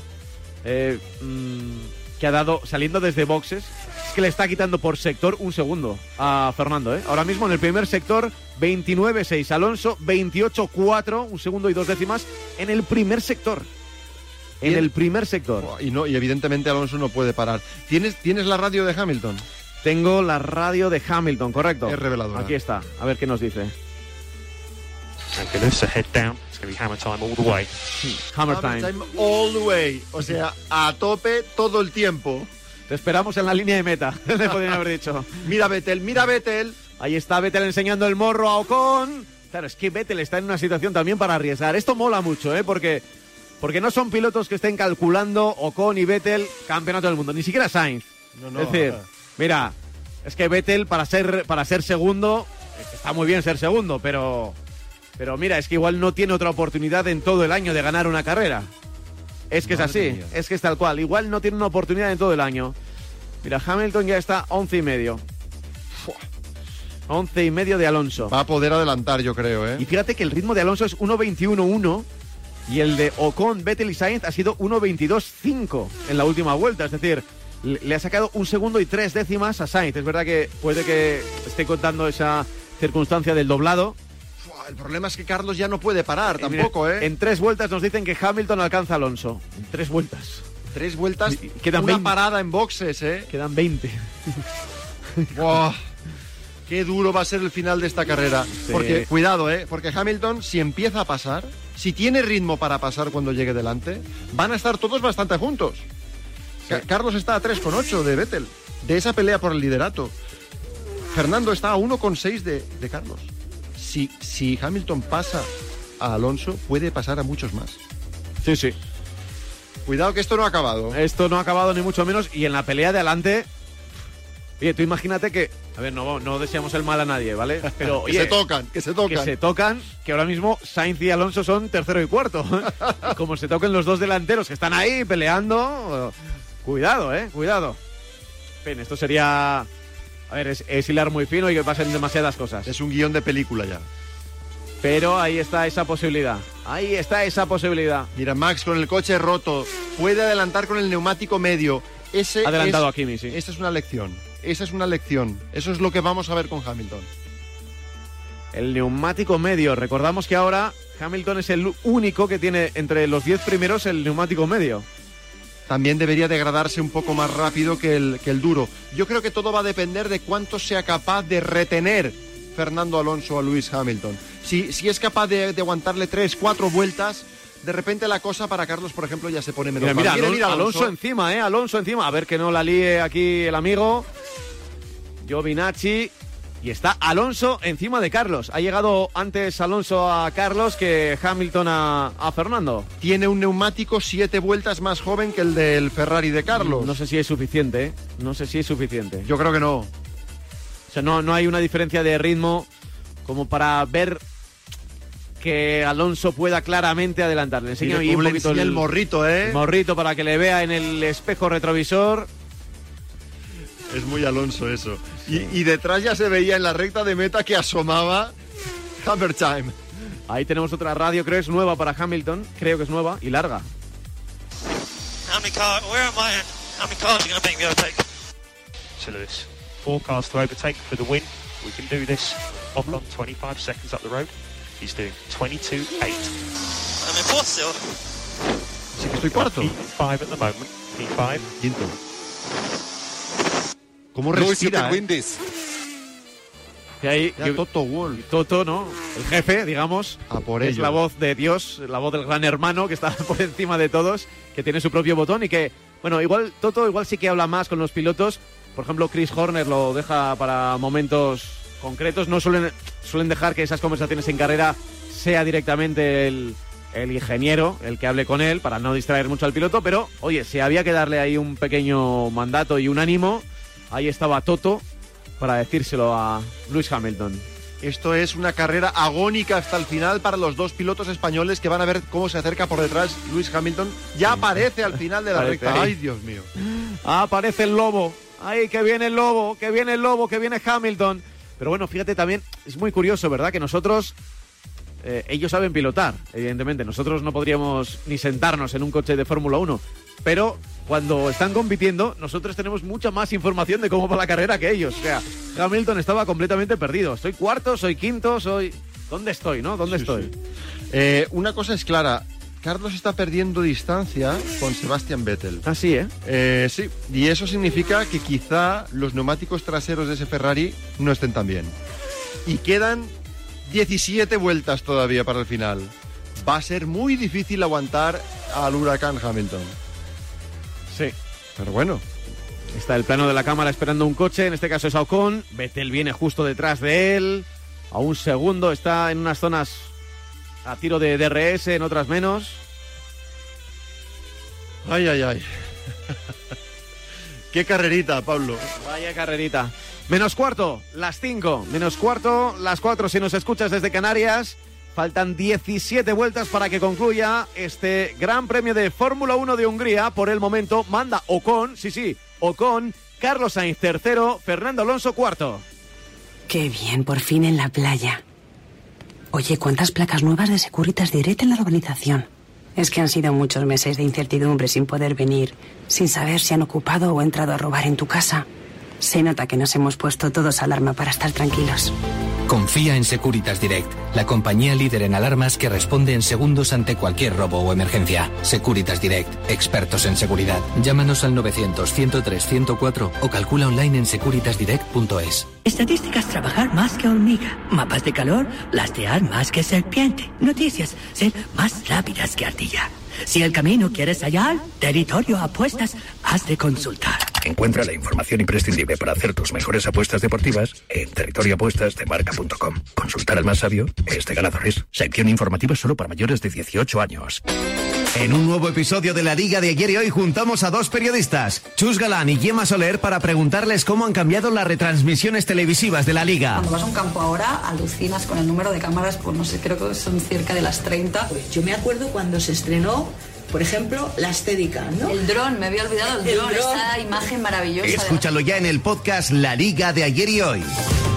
saliendo desde boxes, es que le está quitando por sector 1 segundo a Fernando, ¿eh? Ahora mismo en el primer sector 29,6. Alonso 28,4, 1 segundo y 2 décimas en el primer sector. en el primer sector. Y evidentemente Alonso no puede parar. ¿Tienes la radio de Hamilton? Tengo la radio de Hamilton, correcto. Es reveladora. Aquí está, a ver qué nos dice. So head down. It's going to be hammer time all the way. Hammer time all the way. O sea, a tope todo el tiempo. Te esperamos en la línea de meta, le podrían haber dicho. Mira Vettel. Ahí está Vettel enseñando el morro a Ocon. Claro, es que Vettel está en una situación también para arriesgar. Esto mola mucho, porque no son pilotos que estén calculando Ocon y Vettel campeonato del mundo, ni siquiera Sainz. No, es decir, mira, es que Vettel para ser segundo, está muy bien ser segundo, pero mira, es que igual no tiene otra oportunidad en todo el año de ganar una carrera. Es que es así, es que es tal cual. Igual no tiene una oportunidad en todo el año. Mira, Hamilton ya está 11,5. 11,5 de Alonso. Va a poder adelantar, yo creo, ¿eh? Y fíjate que el ritmo de Alonso es 1.21.1 y el de Ocon, Vettel y Sainz ha sido 1.22.5 en la última vuelta. Es decir, le ha sacado 1 segundo y 3 décimas a Sainz. Es verdad que puede que esté contando esa circunstancia del doblado. El problema es que Carlos ya no puede parar tampoco, mira, En 3 vueltas nos dicen que Hamilton alcanza a Alonso. En 3 vueltas. 3 vueltas, quedan una 20. Parada en boxes, ¿eh? Quedan 20. Wow. Qué duro va a ser el final de esta carrera. Sí. Porque, cuidado, porque Hamilton, si empieza a pasar, si tiene ritmo para pasar cuando llegue delante, van a estar todos bastante juntos. Sí. Carlos está a 3,8 de Vettel, de esa pelea por el liderato. Fernando está a 1,6 de Carlos. Si Hamilton pasa a Alonso, puede pasar a muchos más. Sí. Cuidado que esto no ha acabado. Esto no ha acabado ni mucho menos. Y en la pelea de adelante... Oye, tú imagínate que... A ver, no deseamos el mal a nadie, ¿vale? Pero, oye, que se tocan. Que ahora mismo Sainz y Alonso son tercero y cuarto. Y como se toquen los dos delanteros que están ahí peleando... Cuidado, cuidado. Bien, esto sería... A ver, es hilar muy fino y que pasen demasiadas cosas. Es un guión de película ya. Pero ahí está esa posibilidad. Mira, Max con el coche roto puede adelantar con el neumático medio. Adelantado a Kimi, sí. Esa es una lección. Eso es lo que vamos a ver con Hamilton. El neumático medio. Recordamos que ahora Hamilton es el único que tiene entre los 10 primeros el neumático medio. También debería degradarse un poco más rápido que el duro. Yo creo que todo va a depender de cuánto sea capaz de retener Fernando Alonso a Lewis Hamilton. Si es capaz de aguantarle 3-4 vueltas, de repente la cosa para Carlos, por ejemplo, ya se pone menos mal. Mira, Alonso encima, Alonso encima. A ver que no la líe aquí el amigo Giovinazzi. Y está Alonso encima de Carlos. Ha llegado antes Alonso a Carlos que Hamilton a Fernando. Tiene un neumático 7 vueltas más joven que el del Ferrari de Carlos. No sé si es suficiente, Yo creo que no. O sea, no hay una diferencia de ritmo como para ver que Alonso pueda claramente adelantarle. Enseña ahí un poquito el morrito, El morrito para que le vea en el espejo retrovisor. Es muy Alonso eso. Sí. Y detrás ya se veía en la recta de meta que asomaba Hammer Time. Ahí tenemos otra radio, creo que es nueva para Hamilton. Creo que es nueva y larga. How many cars are you going to make me overtake? So Lewis, 4 cars to overtake for the win. We can do this. Ocon 25 seconds up the road. He's doing 22.8. I'm in fourth still. Sí que estoy cuarto. P5 at the moment. P5. Quinto. ¿Cómo respira? Y ahí, Toto Wolff. Toto, ¿no? El jefe, digamos. A por es ello. La voz de Dios, la voz del gran hermano que está por encima de todos, que tiene su propio botón y que, bueno, Toto igual sí que habla más con los pilotos. Por ejemplo, Chris Horner lo deja para momentos concretos. No suelen dejar que esas conversaciones en carrera sea directamente el ingeniero el que hable con él para no distraer mucho al piloto. Pero, oye, si había que darle ahí un pequeño mandato y un ánimo, ahí estaba Toto para decírselo a Lewis Hamilton. Esto es una carrera agónica hasta el final para los dos pilotos españoles que van a ver cómo se acerca por detrás Lewis Hamilton. Ya aparece al final de la recta. Ahí. ¡Ay, Dios mío! Aparece el lobo. ¡Ay, que viene el lobo! ¡Que viene el lobo! ¡Que viene Hamilton! Pero bueno, fíjate también, es muy curioso, ¿verdad? Que nosotros... ellos saben pilotar, evidentemente. Nosotros no podríamos ni sentarnos en un coche de Fórmula 1. Pero cuando están compitiendo, nosotros tenemos mucha más información de cómo va la carrera que ellos. O sea, Hamilton estaba completamente perdido. ¿Soy cuarto? ¿Soy quinto? ¿Soy...? ¿Dónde estoy, no? ¿Dónde estoy? Sí. Una cosa es clara. Carlos está perdiendo distancia con Sebastian Vettel. Ah, sí, sí, y eso significa que quizá los neumáticos traseros de ese Ferrari no estén tan bien. Y quedan 17 vueltas todavía para el final. Va a ser muy difícil aguantar al huracán Hamilton. Sí. Pero bueno. Está el plano de la cámara esperando un coche, en este caso es Ocon. Vettel viene justo detrás de él. A un segundo, está en unas zonas a tiro de DRS, en otras menos. Ay, ay, ay. Qué carrerita, Pablo. Vaya carrerita. Menos cuarto, las 5. Menos cuarto, las 4 si nos escuchas desde Canarias. Faltan 17 vueltas para que concluya este Gran Premio de Fórmula 1 de Hungría. Por el momento manda Ocon, sí, Ocon, Carlos Sainz tercero, Fernando Alonso cuarto. Qué bien, por fin en la playa. Oye, ¿cuántas placas nuevas de Securitas Direct en la urbanización? Es que han sido muchos meses de incertidumbre sin poder venir, sin saber si han ocupado o entrado a robar en tu casa. Se nota que nos hemos puesto todos alarma para estar tranquilos. Confía en Securitas Direct, la compañía líder en alarmas que responde en segundos ante cualquier robo o emergencia. Securitas Direct, expertos en seguridad. Llámanos al 900-103-104 o calcula online en securitasdirect.es. Estadísticas: trabajar más que hormiga. Mapas de calor: lastear más que serpiente. Noticias: ser más rápidas que ardilla. Si el camino quieres hallar, Territorio Apuestas has de consultar. Encuentra la información imprescindible para hacer tus mejores apuestas deportivas en territorioapuestasdemarca.com. Consultar al más sabio es de ganadores. Sección informativa solo para mayores de 18 años. En un nuevo episodio de La Liga de Ayer y Hoy juntamos a dos periodistas, Chus Galán y Gemma Soler, para preguntarles cómo han cambiado las retransmisiones televisivas de la Liga. Cuando vas a un campo ahora, alucinas con el número de cámaras, pues no sé, creo que son cerca de las 30. Pues yo me acuerdo cuando se estrenó, por ejemplo, la Steadicam, ¿no? El dron, me había olvidado el dron, esta imagen maravillosa. Escúchalo ya en el podcast La Liga de Ayer y Hoy.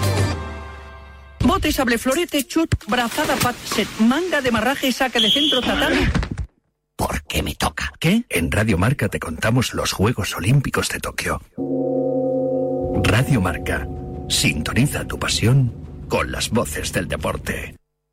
Bote, sable, florete, chut, brazada, pat, set, manga de marraje y saca de centro, tatami. Porque me toca. ¿Qué? En Radio Marca te contamos los Juegos Olímpicos de Tokio. Radio Marca. Sintoniza tu pasión con las voces del deporte.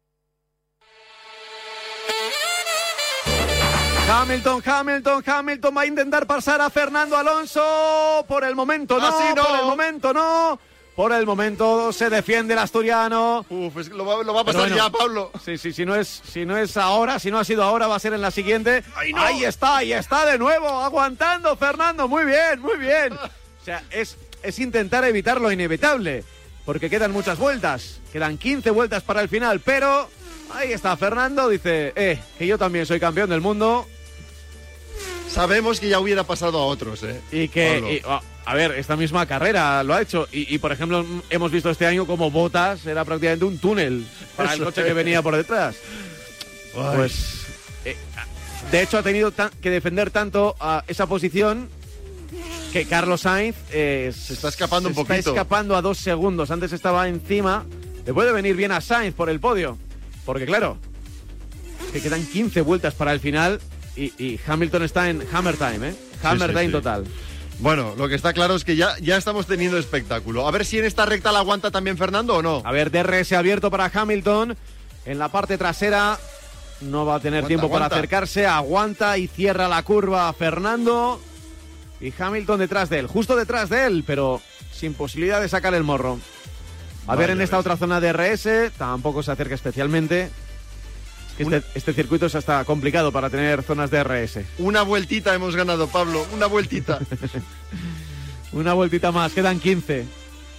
Hamilton va a intentar pasar a Fernando Alonso. Por el momento no, Por el momento se defiende el asturiano. Uf, lo va a pasar ya, Pablo. Sí, si no es ahora, si no ha sido ahora, va a ser en la siguiente. ¡Ay, no! Ahí está de nuevo, aguantando Fernando. Muy bien. O sea, es intentar evitar lo inevitable, porque quedan muchas vueltas. Quedan 15 vueltas para el final, pero ahí está Fernando, dice, que yo también soy campeón del mundo. Sabemos que ya hubiera pasado a otros, Y que, a ver, esta misma carrera lo ha hecho. Y por ejemplo, hemos visto este año como Bottas era prácticamente un túnel para el coche que venía por detrás. Ay. Pues, de hecho, ha tenido que defender tanto esa posición que Carlos Sainz se está escapando un poquito. Está escapando a 2 segundos. Antes estaba encima. Le puede venir bien a Sainz por el podio. Porque claro, que quedan 15 vueltas para el final. Y Hamilton está en Hammer Time, Hammer Time total. Bueno, lo que está claro es que ya estamos teniendo espectáculo. A ver si en esta recta la aguanta también Fernando o no. A ver, DRS abierto para Hamilton. En la parte trasera no va a tener tiempo para acercarse. Aguanta y cierra la curva a Fernando. Y Hamilton detrás de él, justo detrás de él, pero sin posibilidad de sacar el morro. A ver, en esta otra zona de DRS tampoco se acerca especialmente. Este circuito es hasta complicado para tener zonas de DRS. Una vueltita hemos ganado, Pablo. Una vueltita. Una vueltita más. Quedan 15.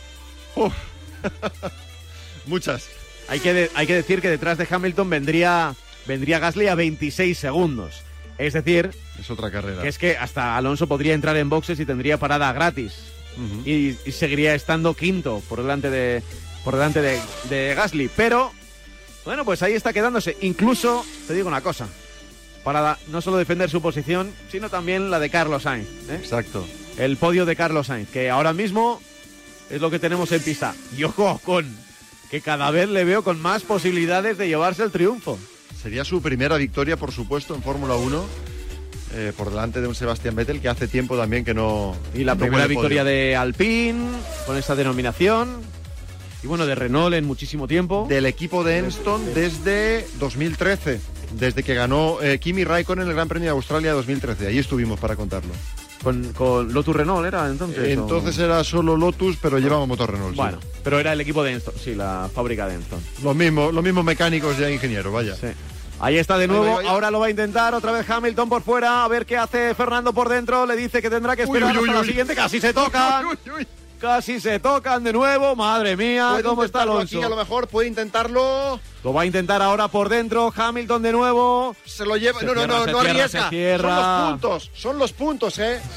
Muchas. Hay que decir que detrás de Hamilton vendría Gasly a 26 segundos. Es decir... Es otra carrera. Que es que hasta Alonso podría entrar en boxes y tendría parada gratis. Y seguiría estando quinto por delante de Gasly. Pero... Bueno, pues ahí está quedándose. Incluso, te digo una cosa, para no solo defender su posición, sino también la de Carlos Sainz. Exacto. El podio de Carlos Sainz, que ahora mismo es lo que tenemos en pista. Y ojo con que cada vez le veo con más posibilidades de llevarse el triunfo. Sería su primera victoria, por supuesto, en Fórmula 1, por delante de un Sebastian Vettel, que hace tiempo también que no... Y la primera victoria de Alpine, con esta denominación... Y bueno, de Renault en muchísimo tiempo. Del equipo de Enston desde 2013. desde que ganó Kimi Raikkonen en el Gran Premio de Australia 2013. Ahí estuvimos para contarlo. ¿Con Lotus Renault era entonces? Entonces era solo Lotus, pero llevaba motor Renault. Bueno, sí. Pero era el equipo de Enston, sí, la fábrica de Enston. Los mismos mecánicos y ingenieros, vaya. Sí. Ahí está de nuevo, Ahí. ahora lo va a intentar, otra vez Hamilton por fuera, a ver qué hace Fernando por dentro, le dice que tendrá que esperar hasta la siguiente, casi se tocan. Casi se tocan de nuevo, madre mía, cómo está Alonso. Aquí, a lo mejor puede intentarlo. Lo va a intentar ahora por dentro, Hamilton de nuevo. Se lo lleva, no arriesga. Son los puntos,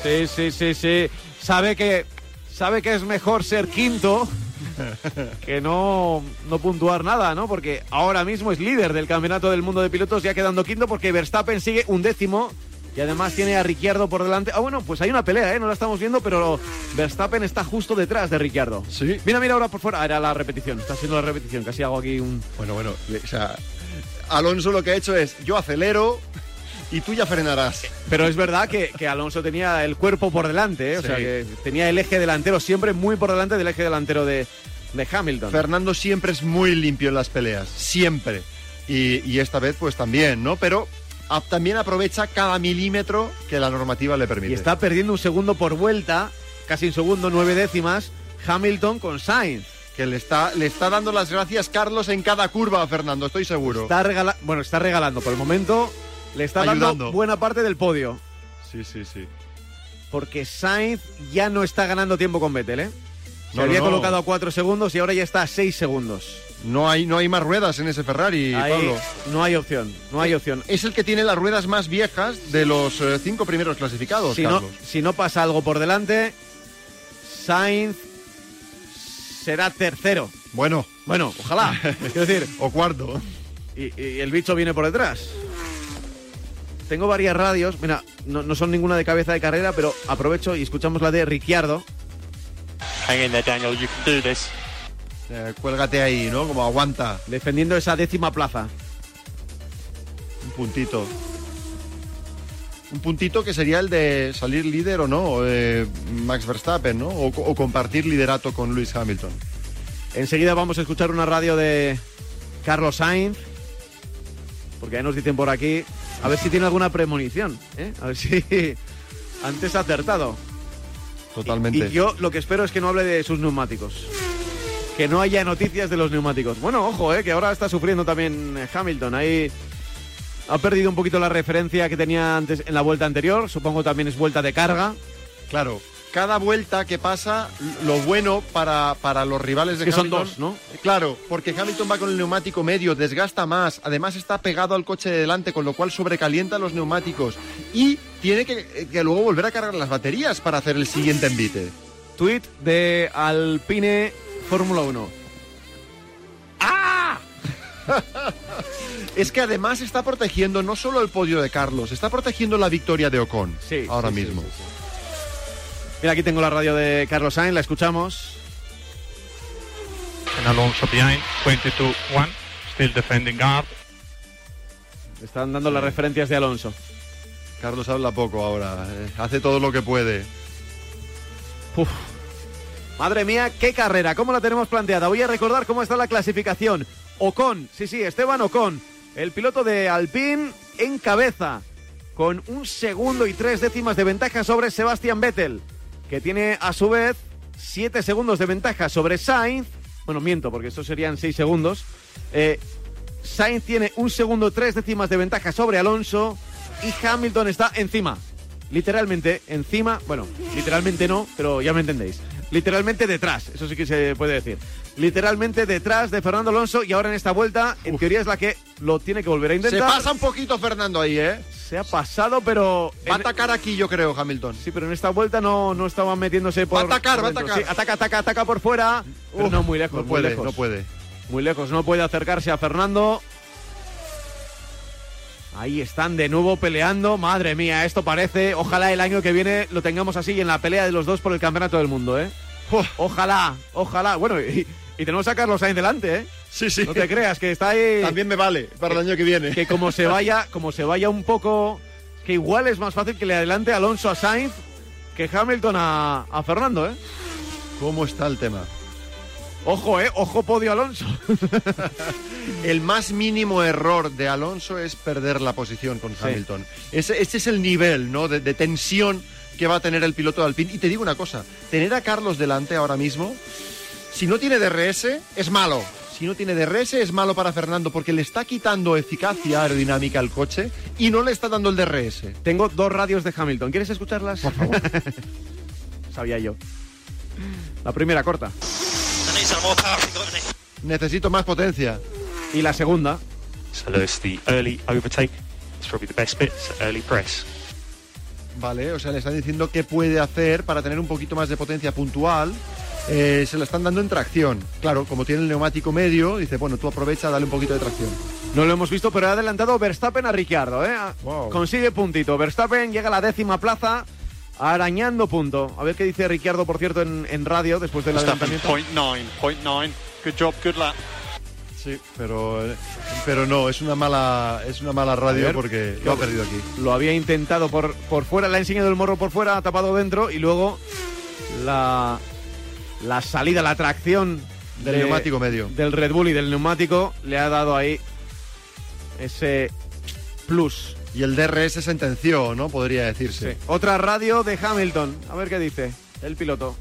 Sí. Sabe que es mejor ser quinto que no puntuar nada, ¿no? Porque ahora mismo es líder del Campeonato del Mundo de Pilotos, ya quedando quinto, porque Verstappen sigue 11º. Y además tiene a Ricciardo por delante. Bueno, pues hay una pelea, no la estamos viendo, pero Verstappen está justo detrás de Ricciardo. Sí. Mira ahora por fuera. Era la repetición, está siendo la repetición. Casi hago aquí un... Bueno, o sea, Alonso lo que ha hecho es, yo acelero y tú ya frenarás. Pero es verdad que Alonso tenía el cuerpo por delante, O sea, que tenía el eje delantero siempre muy por delante del eje delantero de Hamilton. Fernando siempre es muy limpio en las peleas, siempre. Y esta vez pues también, ¿no? Pero... también aprovecha cada milímetro que la normativa le permite. Y está perdiendo un segundo por vuelta, casi un segundo, 9 décimas, Hamilton con Sainz. Que le está dando las gracias Carlos en cada curva a Fernando, estoy seguro. Está regalando, por el momento le está dando buena parte del podio. Sí. Porque Sainz ya no está ganando tiempo con Vettel, Se había colocado a 4 segundos y ahora ya está a 6 segundos. No hay más ruedas en ese Ferrari, Pablo. No hay opción. Es el que tiene las ruedas más viejas de los 5 primeros clasificados, Carlos. Si no pasa algo por delante, Sainz será tercero. Bueno, ojalá. Quiero decir, o cuarto. Y el bicho viene por detrás. Tengo varias radios. Mira, no son ninguna de cabeza de carrera, pero aprovecho y escuchamos la de Ricciardo. Hang in there, Daniel, you can do this. Cuélgate ahí, ¿no? Como aguanta. Defendiendo esa 10ª plaza. Un puntito que sería el de salir líder o no, Max Verstappen, ¿no? O compartir liderato con Lewis Hamilton. Enseguida vamos a escuchar una radio de Carlos Sainz, porque ahí nos dicen por aquí, a ver si tiene alguna premonición, a ver si antes ha acertado. Totalmente. Y yo lo que espero es que no hable de sus neumáticos. Que no haya noticias de los neumáticos. Bueno, ojo, que ahora está sufriendo también Hamilton. Ahí ha perdido un poquito la referencia que tenía antes en la vuelta anterior. Supongo también es vuelta de carga. Claro, cada vuelta que pasa, lo bueno para los rivales de Hamilton... Que son 2, ¿no? Claro, porque Hamilton va con el neumático medio, desgasta más, además está pegado al coche de delante, con lo cual sobrecalienta los neumáticos y tiene que luego volver a cargar las baterías para hacer el siguiente envite. Tweet de Alpine Fórmula 1. ¡Ah! Es que además está protegiendo no solo el podio de Carlos, está protegiendo la victoria de Ocon ahora mismo. Sí. Mira, aquí tengo la radio de Carlos Sainz, la escuchamos. And Alonso behind, 22-1, still defending guard. Están dando las referencias de Alonso. Carlos habla poco ahora, hace todo lo que puede. Uf. Madre mía, qué carrera, cómo la tenemos planteada. Voy a recordar cómo está la clasificación. Ocon, Esteban Ocon, el piloto de Alpine en cabeza, con 1 segundo y 3 décimas de ventaja sobre Sebastian Vettel, que tiene a su vez 7 segundos de ventaja sobre Sainz. Bueno, miento, porque estos serían 6 segundos. Sainz tiene 1 segundo 3 décimas de ventaja sobre Alonso y Hamilton está encima. Literalmente encima, bueno, literalmente no, pero ya me entendéis. Literalmente detrás, eso sí que se puede decir. Literalmente detrás de Fernando Alonso y ahora en esta vuelta, en teoría es la que lo tiene que volver a intentar. Se pasa un poquito Fernando ahí, Se ha pasado, pero... Va a atacar aquí, yo creo, Hamilton. Sí, pero en esta vuelta no estaba metiéndose por... Va a atacar. Sí, ataca por fuera. Pero no, muy lejos, no puede, muy lejos. No puede. Muy lejos, no puede acercarse a Fernando. Ahí están de nuevo peleando. Madre mía, esto parece... Ojalá el año que viene lo tengamos así en la pelea de los dos por el campeonato del mundo, Ojalá. Bueno, y tenemos a Carlos Sainz delante, Sí. No te creas, que está ahí... También me vale para el año que viene. Que como se vaya un poco... Que igual es más fácil que le adelante Alonso a Sainz que Hamilton a Fernando, ¿Cómo está el tema? Ojo podio Alonso. El más mínimo error de Alonso es perder la posición con Hamilton. Ese es el nivel, ¿no?, de tensión que va a tener el piloto de Alpine. Y te digo una cosa, tener a Carlos delante ahora mismo, si no tiene DRS, es malo. Si no tiene DRS, es malo para Fernando, porque le está quitando eficacia aerodinámica al coche y no le está dando el DRS. Tengo 2 radios de Hamilton. ¿Quieres escucharlas? Por favor. Sabía yo. La primera, corta. Necesito más potencia. Y la segunda. So there's the early overtake. It's probably the best bit. It's early press. Vale, o sea, le están diciendo qué puede hacer para tener un poquito más de potencia puntual. Se lo están dando en tracción. Claro, como tiene el neumático medio, dice, bueno, tú aprovecha, dale un poquito de tracción. No lo hemos visto, pero ha adelantado Verstappen a Ricciardo, ¿eh? Wow. Consigue puntito. Verstappen llega a la 10ª plaza, arañando punto. A ver qué dice Ricciardo, por cierto, en radio, después del adelantamiento. 0.9. Good job, good lap. Sí, pero no, es una mala radio porque lo ha perdido aquí. Lo había intentado por fuera, le ha enseñado el morro por fuera, ha tapado dentro y luego la salida, la tracción del neumático medio del Red Bull y del neumático le ha dado ahí ese plus. Y el DRS sentenció, ¿no? Podría decirse. Sí. Otra radio de Hamilton, a ver qué dice el piloto.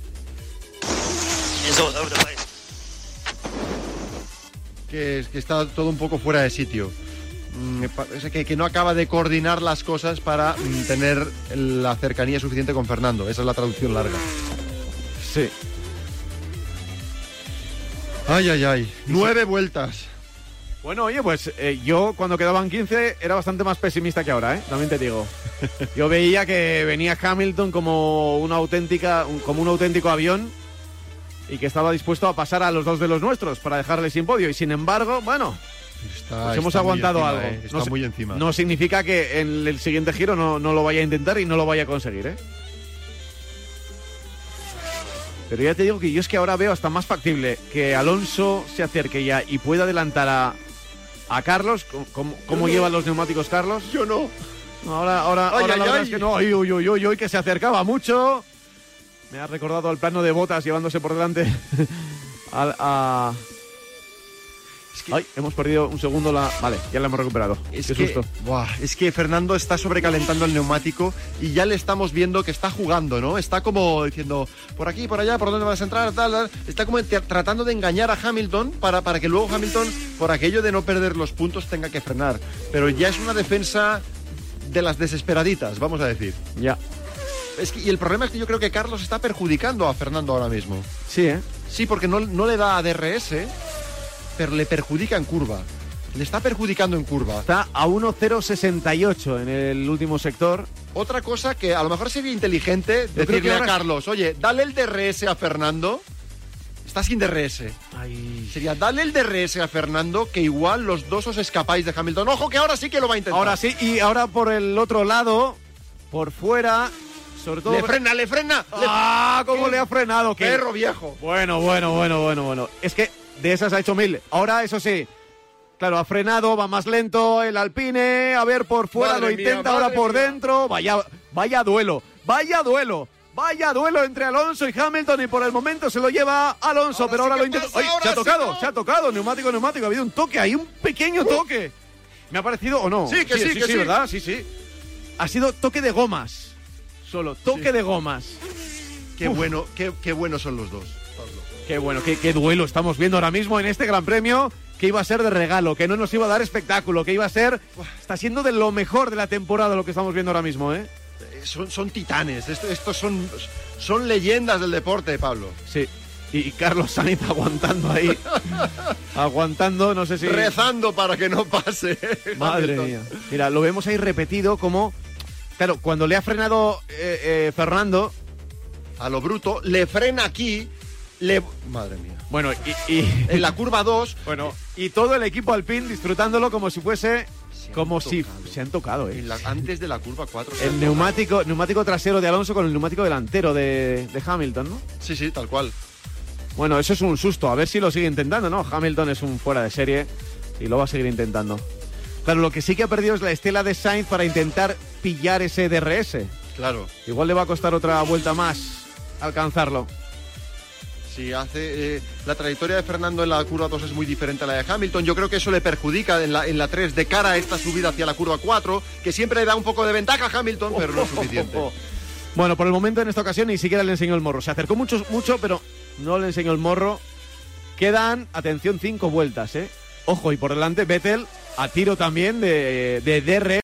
Que está todo un poco fuera de sitio. Que no acaba de coordinar las cosas para tener la cercanía suficiente con Fernando. Esa es la traducción larga. Sí. Ay. 9 vueltas. Bueno, oye, pues yo cuando quedaban 15 era bastante más pesimista que ahora, ¿eh? También te digo. Yo veía que venía Hamilton como un auténtico avión y que estaba dispuesto a pasar a los 2 de los nuestros para dejarle sin podio. Y sin embargo, bueno, pues hemos aguantado encima, algo. Está muy encima. No significa que en el siguiente giro no lo vaya a intentar y no lo vaya a conseguir, ¿eh? Pero ya te digo que yo es que ahora veo hasta más factible que Alonso se acerque ya y pueda adelantar a Carlos. ¿Cómo llevan los neumáticos Carlos? Yo no. Ahora la verdad es que no. Uy, que se acercaba mucho. Me ha recordado al plano de Bottas llevándose por delante Ay, hemos perdido un segundo Vale, ya la hemos recuperado. Qué susto. Es que Fernando está sobrecalentando el neumático y ya le estamos viendo que está jugando, ¿no? Está como diciendo, por aquí, por allá, por dónde vas a entrar, tal. Está como tratando de engañar a Hamilton para que luego Hamilton, por aquello de no perder los puntos, tenga que frenar. Pero ya es una defensa de las desesperaditas, vamos a decir. Ya. Y el problema es que yo creo que Carlos está perjudicando a Fernando ahora mismo. Sí, ¿eh? Sí, porque no le da a DRS, pero le perjudica en curva. Le está perjudicando en curva. Está a 1.068 en el último sector. Otra cosa que a lo mejor sería inteligente decirle a Carlos, oye, dale el DRS a Fernando. Está sin DRS. Sería, dale el DRS a Fernando, que igual los dos os escapáis de Hamilton. Ojo, que ahora sí que lo va a intentar. Ahora sí, y ahora por el otro lado, por fuera, sobre todo... ¡Le frena! ¿Cómo le ha frenado? Perro viejo. Bueno. Es que de esas ha hecho 1000. Ahora, eso sí, claro, ha frenado, va más lento el Alpine. A ver, por fuera lo intenta, ahora por dentro. Vaya duelo entre Alonso y Hamilton, y por el momento se lo lleva Alonso, ahora pero ahora lo intenta. ¡Ay, se ha tocado! Neumático, ha habido un toque, hay un pequeño toque. ¿Me ha parecido o no? Sí, ¿verdad? Sí. Ha sido toque de gomas. Solo toque de gomas. Qué buenos son los dos, Pablo. Qué bueno, qué duelo estamos viendo ahora mismo en este Gran Premio, que iba a ser de regalo, que no nos iba a dar espectáculo, que iba a ser... Está siendo de lo mejor de la temporada lo que estamos viendo ahora mismo, ¿eh? Son titanes, estos son leyendas del deporte, Pablo. Sí, y Carlos Sainz aguantando ahí, no sé si... Rezando para que no pase. Madre mía. Mira, lo vemos ahí repetido como... Claro, cuando le ha frenado Fernando... A lo bruto, le frena aquí, Madre mía. Bueno, y en la curva 2... Bueno, y todo el equipo Alpine disfrutándolo como si fuese... se han tocado, ¿eh? Antes de la curva 4. El neumático trasero de Alonso con el neumático delantero de Hamilton, ¿no? Sí, tal cual. Bueno, eso es un susto. A ver si lo sigue intentando, ¿no? Hamilton es un fuera de serie y lo va a seguir intentando. Claro, lo que sí que ha perdido es la estela de Sainz para intentar pillar ese DRS. Claro. Igual le va a costar otra vuelta más alcanzarlo. Sí, hace la trayectoria de Fernando en la curva 2 es muy diferente a la de Hamilton. Yo creo que eso le perjudica en la 3 de cara a esta subida hacia la curva 4, que siempre le da un poco de ventaja a Hamilton, pero no es suficiente. Bueno, por el momento en esta ocasión ni siquiera le enseñó el morro. Se acercó mucho, pero no le enseñó el morro. Quedan, atención, 5 vueltas, ¿eh? Ojo, y por delante Vettel a tiro también de DRS.